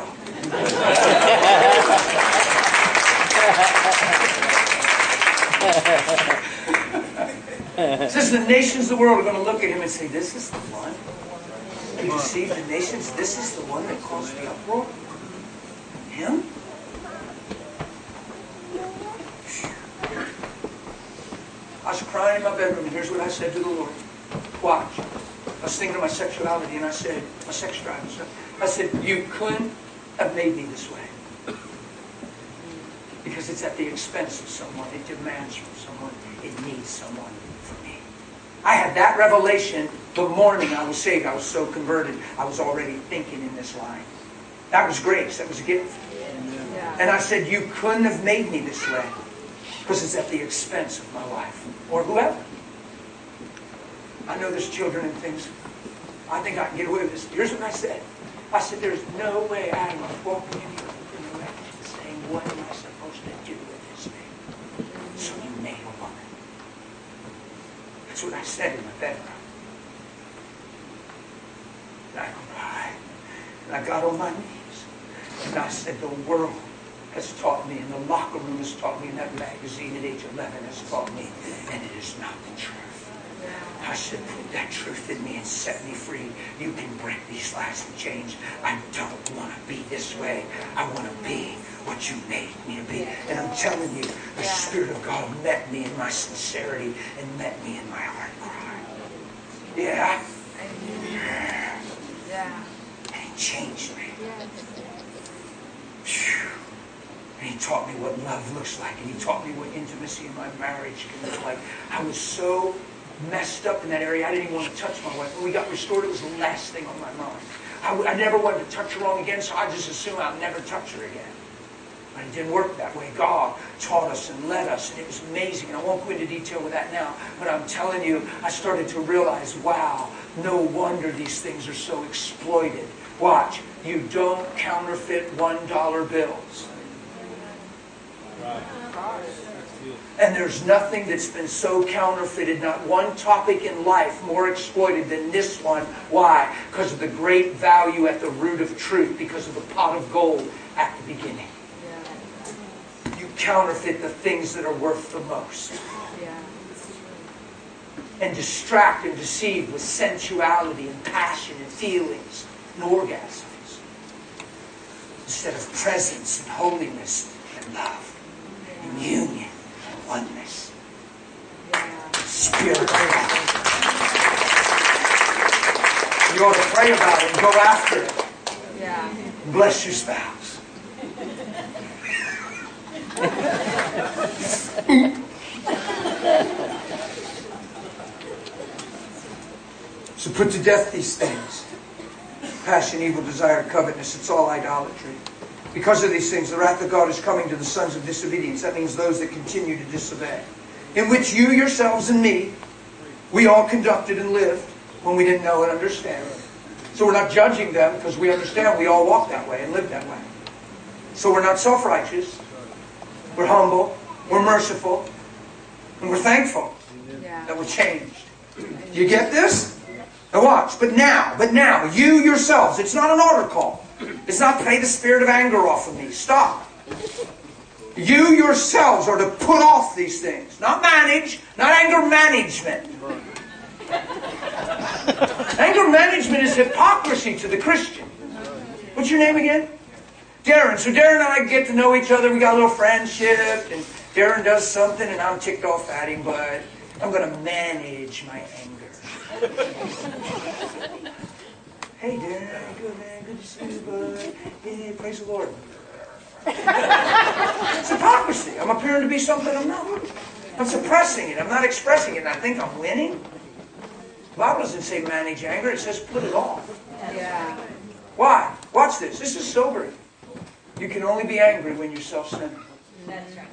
It says the nations of the world are going to look at him and say, this is the one. He deceived the nations. This is the one that caused the uproar. Him? I was crying in my bedroom, and here's what I said to the Lord. Watch. I was thinking of my sexuality, and I said, my sex drive and stuff. I said, you couldn't have made me this way. Because it's at the expense of someone. It demands from someone. It needs someone for me. I had that revelation the morning I was saved. I was so converted. I was already thinking in this line. That was grace. That was a gift. Yeah. And I said, you couldn't have made me this way. Because it's at the expense of my wife. Or whoever. I know there's children and things. I think I can get away with this. Here's what I said. I said, there's no way I'm walking in here saying, what am I supposed to do with this thing? So you made a woman. That's what I said in my bedroom. And I cried. And I got on my knees. And I said, the world has taught me, and the locker room has taught me, and that magazine at age 11 has taught me, and it is not the truth. I said, put that truth in me and set me free. You can break these lasting chains. I don't want to be this way. I want to be what you made me to be. And I'm telling you, the Spirit of God met me in my sincerity and met me in my heart cry. Yeah. Yeah. And He changed me. Phew. And He taught me what love looks like. And He taught me what intimacy in my marriage can look like. I was so messed up in that area. I didn't even want to touch my wife. When we got restored, it was the last thing on my mind. I never wanted to touch her wrong again, so I just assumed I'd never touch her again. But it didn't work that way. God taught us and led us, and it was amazing. And I won't go into detail with that now, but I'm telling you, I started to realize, wow, no wonder these things are so exploited. Watch, you don't counterfeit $1 bills. Right. And there's nothing that's been so counterfeited, not one topic in life more exploited than this one. Why? Because of the great value at the root of truth, because of the pot of gold at the beginning. Yeah. You counterfeit the things that are worth the most. Yeah. And distract and deceive with sensuality and passion and feelings and orgasms. instead of presence and holiness and love and union and oneness. Spirit of God. You ought to pray about it and go after it. Yeah. Bless your spouse. So put to death these things. Passion, evil desire, covetousness. It's all idolatry. Because of these things, the wrath of God is coming to the sons of disobedience. That means those that continue to disobey. In which you yourselves and me, we all conducted and lived when we didn't know and understand. So we're not judging them because we understand we all walk that way and live that way. So we're not self-righteous. We're humble. We're merciful. And we're thankful that we're changed. Do you get this? Now watch. But now, you yourselves, it's not an order call. It's not pray the spirit of anger off of me. Stop. You yourselves are to put off these things. Not manage, not anger management. Anger management is hypocrisy to the Christian. What's your name again? Darren. So Darren and I get to know each other. We got a little friendship. And Darren does something and I'm ticked off at him, but I'm going to manage my anger. Hey Darren, how you doing, man? Good to see you, bud. Yeah, praise the Lord. It's hypocrisy. I'm appearing to be something I'm not. I'm suppressing it. I'm not expressing it. And I think I'm winning. The Bible doesn't say manage anger. It says put it off. Yeah. Why? Watch this. This is sobering. You can only be angry when you're self-centered. That's right.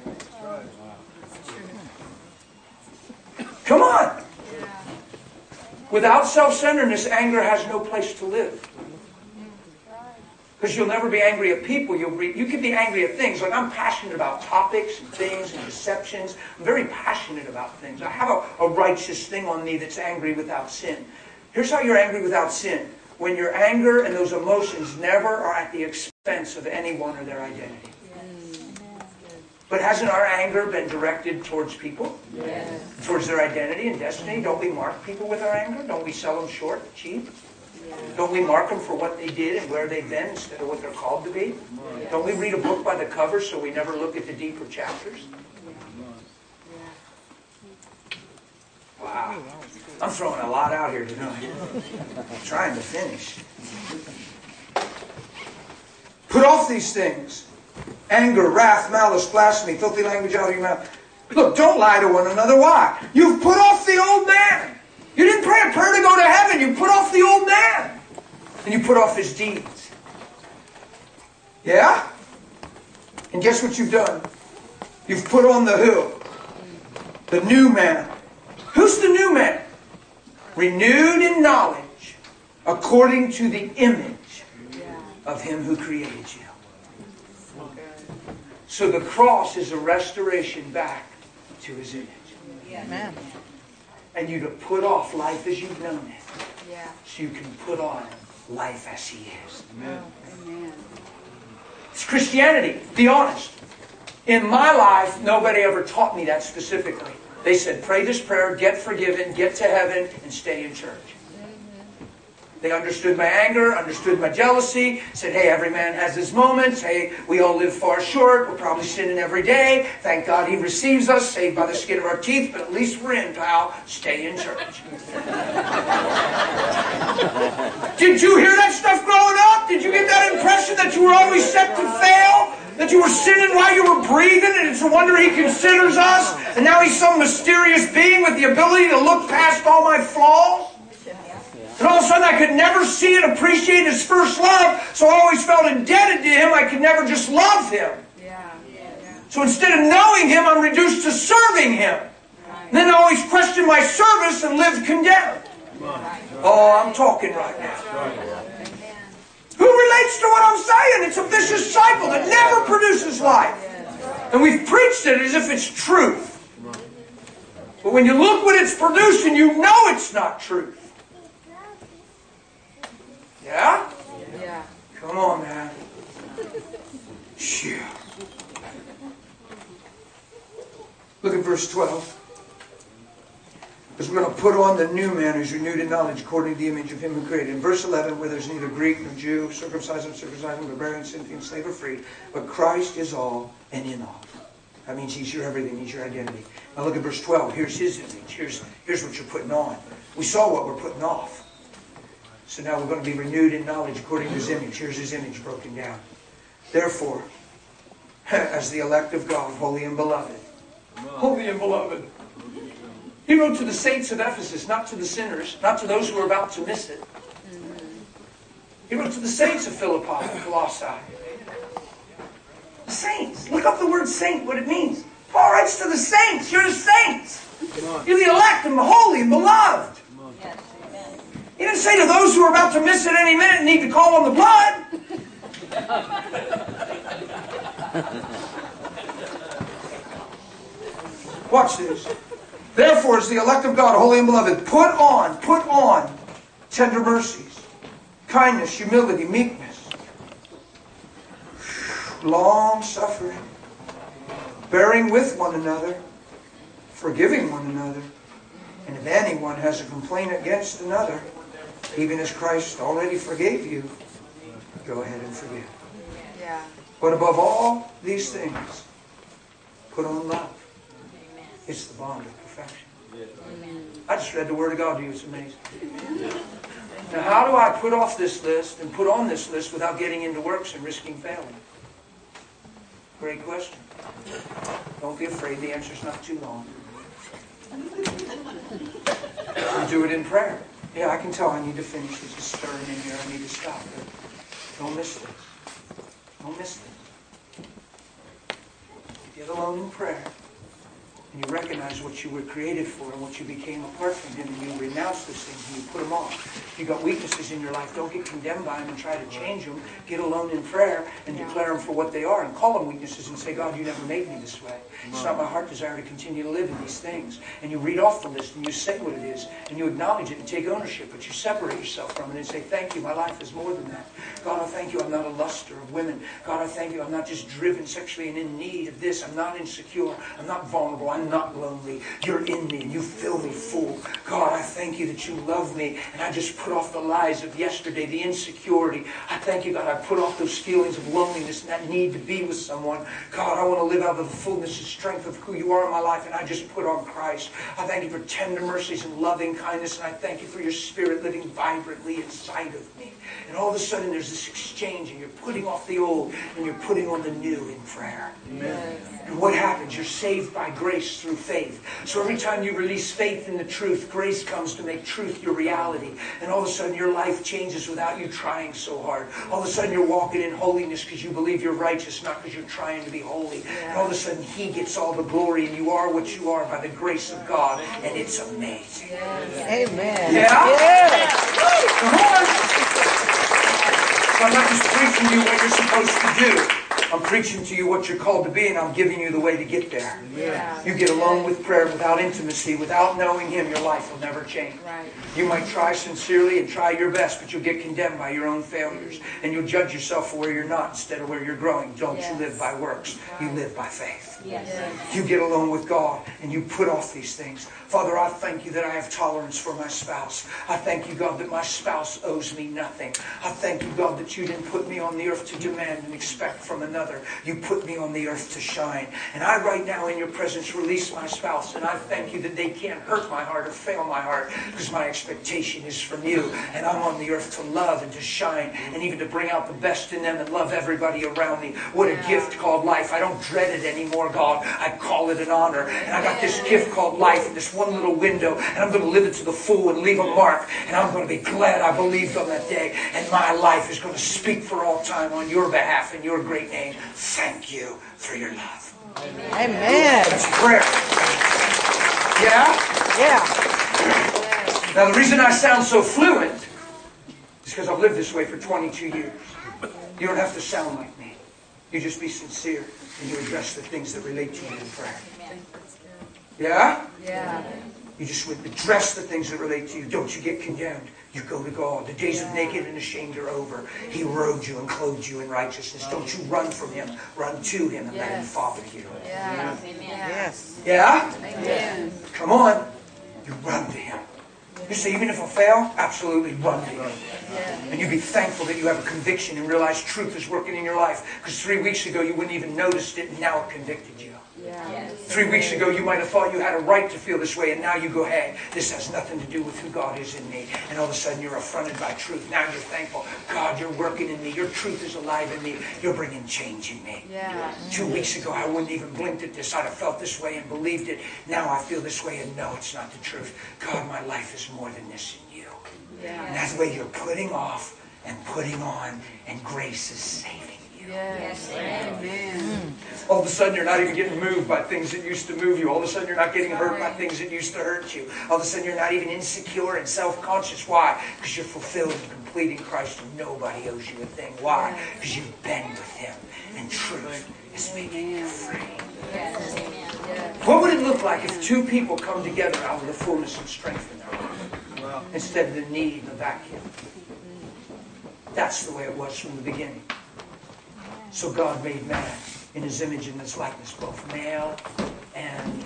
Come on. Without self-centeredness, anger has no place to live. Because you'll never be angry at people. You can be angry at things. Like I'm passionate about topics and things and deceptions. I'm very passionate about things. I have a righteous thing on me that's angry without sin. Here's how you're angry without sin. When your anger and those emotions never are at the expense of anyone or their identity. But hasn't our anger been directed towards people? Yes. Towards their identity and destiny? Don't we mark people with our anger? Don't we sell them short, cheap? Don't we mark them for what they did and where they've been instead of what they're called to be? Don't we read a book by the cover so we never look at the deeper chapters? Wow. I'm throwing a lot out here tonight. I'm trying to finish. Put off these things. Anger, wrath, malice, blasphemy, filthy language out of your mouth. Look, don't lie to one another. Why? You've put off the old man. You didn't pray a prayer to go to heaven. You put off the old man. And you put off his deeds. Yeah? And guess what you've done? You've put on the who? The new man. Who's the new man? Renewed in knowledge according to the image of him who created you. So the cross is a restoration back to his image. Amen. And you to put off life as you've known it. Yeah. So you can put on life as he is. Amen. Amen. It's Christianity. Be honest. In my life, nobody ever taught me that specifically. They said, pray this prayer, get forgiven, get to heaven, and stay in church. They understood my anger, understood my jealousy, said, hey, every man has his moments. Hey, we all live far short. We're probably sinning every day. Thank God he receives us, saved by the skin of our teeth, but at least we're in, pal. Stay in church. Did you hear that stuff growing up? Did you get that impression that you were always set to fail? That you were sinning while you were breathing, and it's a wonder he considers us? And now he's some mysterious being with the ability to look past all my flaws? And all of a sudden I could never see and appreciate his first love, so I always felt indebted to him. I could never just love him. So instead of knowing him, I'm reduced to serving him. And then I always question my service and live condemned. Oh, I'm talking right now. Who relates to what I'm saying? It's a vicious cycle that never produces life. And we've preached it as if it's truth. But when you look what it's producing, you know it's not truth. Yeah? Yeah. Come on, man. Phew. Look at verse 12. Because we're going to put on the new man who's renewed in knowledge according to the image of him who created. In verse 11, where there's neither Greek nor Jew, circumcised, uncircumcised, barbarian, Scythian, slave or free, but Christ is all and in all. That means He's your everything. He's your identity. Now look at verse 12. Here's His image. Here's what you're putting on. We saw what we're putting off. So now we're going to be renewed in knowledge according to His image. Here's His image broken down. Therefore, as the elect of God, holy and beloved. Holy and beloved. He wrote to the saints of Ephesus, not to the sinners, not to those who are about to miss it. He wrote to the saints of Philippi and Colossae. The saints. Look up the word saint, what it means. Paul writes to the saints. You're the saints. You're the elect and the holy and beloved. Yes, amen. He didn't say to those who are about to miss it any minute and need to call on the blood. Watch this. Therefore, as the elect of God, holy and beloved, put on tender mercies, kindness, humility, meekness, long suffering, bearing with one another, forgiving one another. And if anyone has a complaint against another, even as Christ already forgave you, go ahead and forgive. Yeah. But above all these things, put on love. It's the bond of perfection. I just read the Word of God to you. It's amazing. Now, how do I put off this list and put on this list without getting into works and risking failing? Great question. Don't be afraid. The answer's not too long. You do it in prayer. Yeah, I can tell I need to finish. There's a stirring in here. I need to stop. But don't miss this. Don't miss this. Get alone in prayer. And you recognize what you were created for and what you became apart from Him, and you renounce those things and you put them off. If you've got weaknesses in your life, don't get condemned by them and try to change them. Get alone in prayer and declare them for what they are and call them weaknesses and say, God, you never made me this way. It's not my heart desire to continue to live in these things. And you read off the list and you say what it is and you acknowledge it and take ownership, but you separate yourself from it and say, thank you, my life is more than that. God, I thank you, I'm not a luster of women. God, I thank you, I'm not just driven sexually and in need of this. I'm not insecure. I'm not vulnerable. I'm not lonely. You're in me and you fill me full. God, I thank you that you love me and I just put off the lies of yesterday, the insecurity. I thank you, God, I put off those feelings of loneliness and that need to be with someone. God, I want to live out of the fullness and strength of who you are in my life, and I just put on Christ. I thank you for tender mercies and loving kindness, and I thank you for your Spirit living vibrantly inside of me. And all of a sudden there's this exchange and you're putting off the old and you're putting on the new in prayer. Amen. And what happens? You're saved by grace through faith. So every time you release faith in the truth, grace comes to make truth your reality. And all of a sudden your life changes without you trying so hard. All of a sudden you're walking in holiness because you believe you're righteous, not because you're trying to be holy. And all of a sudden He gets all the glory and you are what you are by the grace of God. And it's amazing. Amen. Yeah? Yeah. Come on. So I'm not just preaching to you what you're supposed to do. I'm preaching to you what you're called to be, and I'm giving you the way to get there. Yeah. You get alone with prayer without intimacy, without knowing Him, your life will never change. Right. You might try sincerely and try your best, but you'll get condemned by your own failures. And you'll judge yourself for where you're not instead of where you're growing. Don't you live by works. You live by faith. Yes. You get alone with God and you put off these things. Father, I thank you that I have tolerance for my spouse. I thank you, God, that my spouse owes me nothing. I thank you, God, that you didn't put me on the earth to demand and expect from another. You put me on the earth to shine. And I right now in your presence release my spouse, and I thank you that they can't hurt my heart or fail my heart because my expectation is from you. And I'm on the earth to love and to shine and even to bring out the best in them and love everybody around me. What a gift called life. I don't dread it anymore, God. I call it an honor. And I got this gift called life in this one little window, and I'm going to live it to the full and leave a mark. And I'm going to be glad I believed on that day. And my life is going to speak for all time on your behalf in your great name. Thank you for your love. Amen. That's prayer. Yeah? Yeah. Now the reason I sound so fluent is because I've lived this way for 22 years. You don't have to sound like me. You just be sincere and you address the things that relate to you in prayer. Yeah? Yeah. You just would address the things that relate to you. Don't you get condemned. You go to God. The days of naked and ashamed are over. He robed you and clothed you in righteousness. Don't you run from Him. Run to Him and let Him father you. Yeah. Yes. Yeah? Amen. Come on. You run to Him. You say, even if I fail, absolutely run to Him. And you be thankful that you have a conviction and realize truth is working in your life. Because 3 weeks ago you wouldn't even noticed it, and now it convicted you. Yeah. 3 weeks ago you might have thought you had a right to feel this way, and now you go, hey, this has nothing to do with who God is in me. And all of a sudden you're affronted by truth. Now you're thankful. God, you're working in me. Your truth is alive in me. You're bringing change in me. Yeah. 2 weeks ago I wouldn't even blinked at this. I'd have felt this way and believed it. Now I feel this way and no, it's not the truth. God, my life is more than this in you. And that's the way you're putting off and putting on, and grace is saving you. Yes. Amen. All of a sudden you're not even getting moved by things that used to move you. All of a sudden you're not getting hurt by things that used to hurt you. All of a sudden you're not even insecure and self-conscious. Why? Because you're fulfilled and complete in Christ and nobody owes you a thing. Why? Because you've been with Him and truth is making you free. Yes. Amen. What would it look like if two people come together out of the fullness and strength in their life instead of the need and the vacuum? That's the way it was from the beginning. So God made man in His image and His likeness, both male and...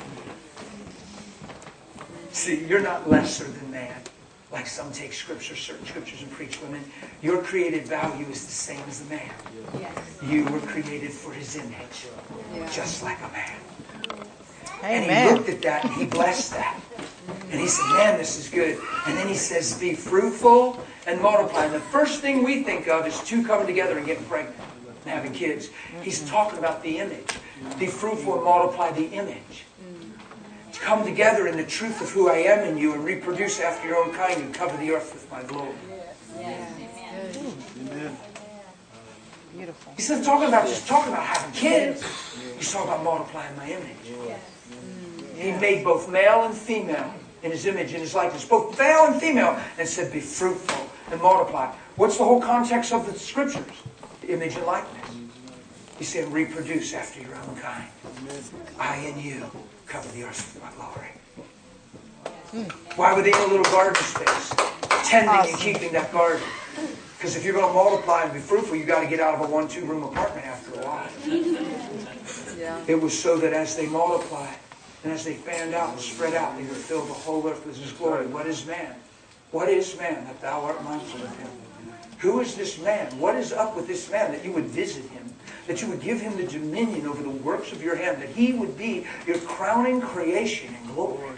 See, you're not lesser than man. Like some take scripture, certain scriptures, and preach women. Your created value is the same as the man. Yes. You were created for His image, just like a man. Amen. And He looked at that and He blessed that. And He said, man, this is good. And then He says, be fruitful and multiply. And the first thing we think of is two coming together and getting pregnant and having kids. He's talking about the image. Be fruitful and multiply the image. To come together in the truth of who I am in you and reproduce after your own kind and cover the earth with my glory. Yes. Amen. Beautiful. He's not talking about just talking about having kids. He's talking about multiplying my image. He made both male and female in His image and His likeness. Both male and female. And said, be fruitful and multiply. What's the whole context of the scriptures? The image and likeness. He said, reproduce after your own kind. I and you cover the earth with my glory. Why were they in a little garden space? Tending and keeping that garden. Because if you're going to multiply and be fruitful, you've got to get out of a 1-2 room apartment after a while. It was so that as they multiplied, and as they fanned out and spread out, they would fill the whole earth with His glory. What is man? What is man that thou art mindful of him? Who is this man? What is up with this man that you would visit him? That you would give him the dominion over the works of your hand? That he would be your crowning creation and glory?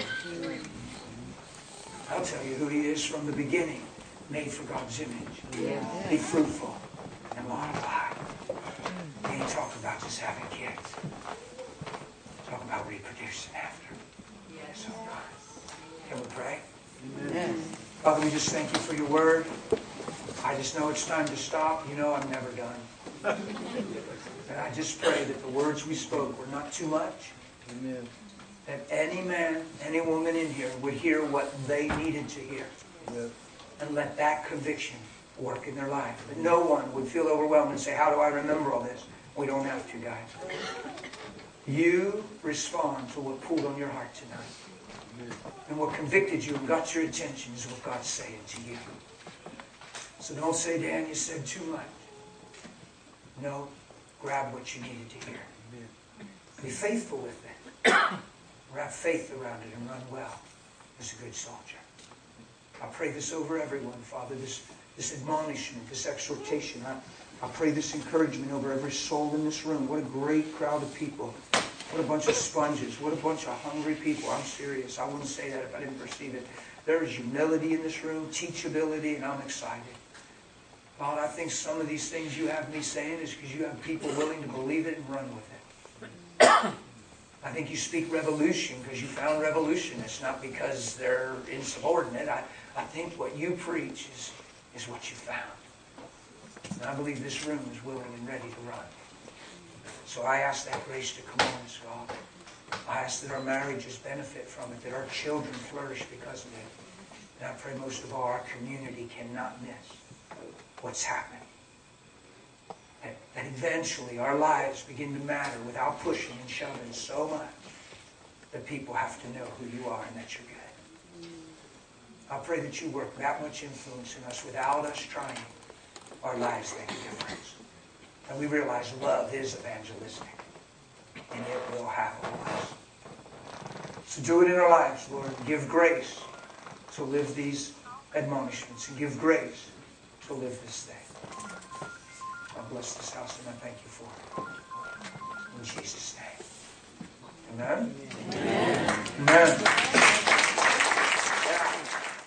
I'll tell you who he is from the beginning. Made for God's image. Be fruitful and multiply. He ain't talking about just having kids. Talk about reproducing after. So, can we pray? Yes. Father, we just thank you for your word. I just know it's time to stop. You know I'm never done. And I just pray that the words we spoke were not too much. Amen. That any man, any woman in here would hear what they needed to hear. Yes. And let that conviction work in their life. That no one would feel overwhelmed and say, how do I remember all this? We don't have to, guys. You respond to what pulled on your heart tonight. And what convicted you and got your attention is what God's saying to you. So don't say, Dan, you said too much. No, grab what you needed to hear. Be faithful with it. Wrap faith around it and run well as a good soldier. I pray this over everyone, Father, this admonishment, this exhortation. I pray this encouragement over every soul in this room. What a great crowd of people. What a bunch of sponges. What a bunch of hungry people. I'm serious. I wouldn't say that if I didn't perceive it. There is humility in this room, teachability, and I'm excited. God, I think some of these things you have me saying is because you have people willing to believe it and run with it. I think you speak revolution because you found revolutionists, not because they're insubordinate. I think what you preach is what you found. And I believe this room is willing and ready to run. So I ask that grace to come on us, God. I ask that our marriages benefit from it, that our children flourish because of it. And I pray most of all our community cannot miss what's happening. That eventually our lives begin to matter without pushing and shoving so much that people have to know who you are and that you're good. I pray that you work that much influence in us without us trying. Our lives make a difference. And we realize love is evangelistic. And it will have a voice. So do it in our lives, Lord. Give grace to live these admonishments. And give grace to live this day. I bless this house and I thank you for it. In Jesus' name. Amen? Amen. Amen.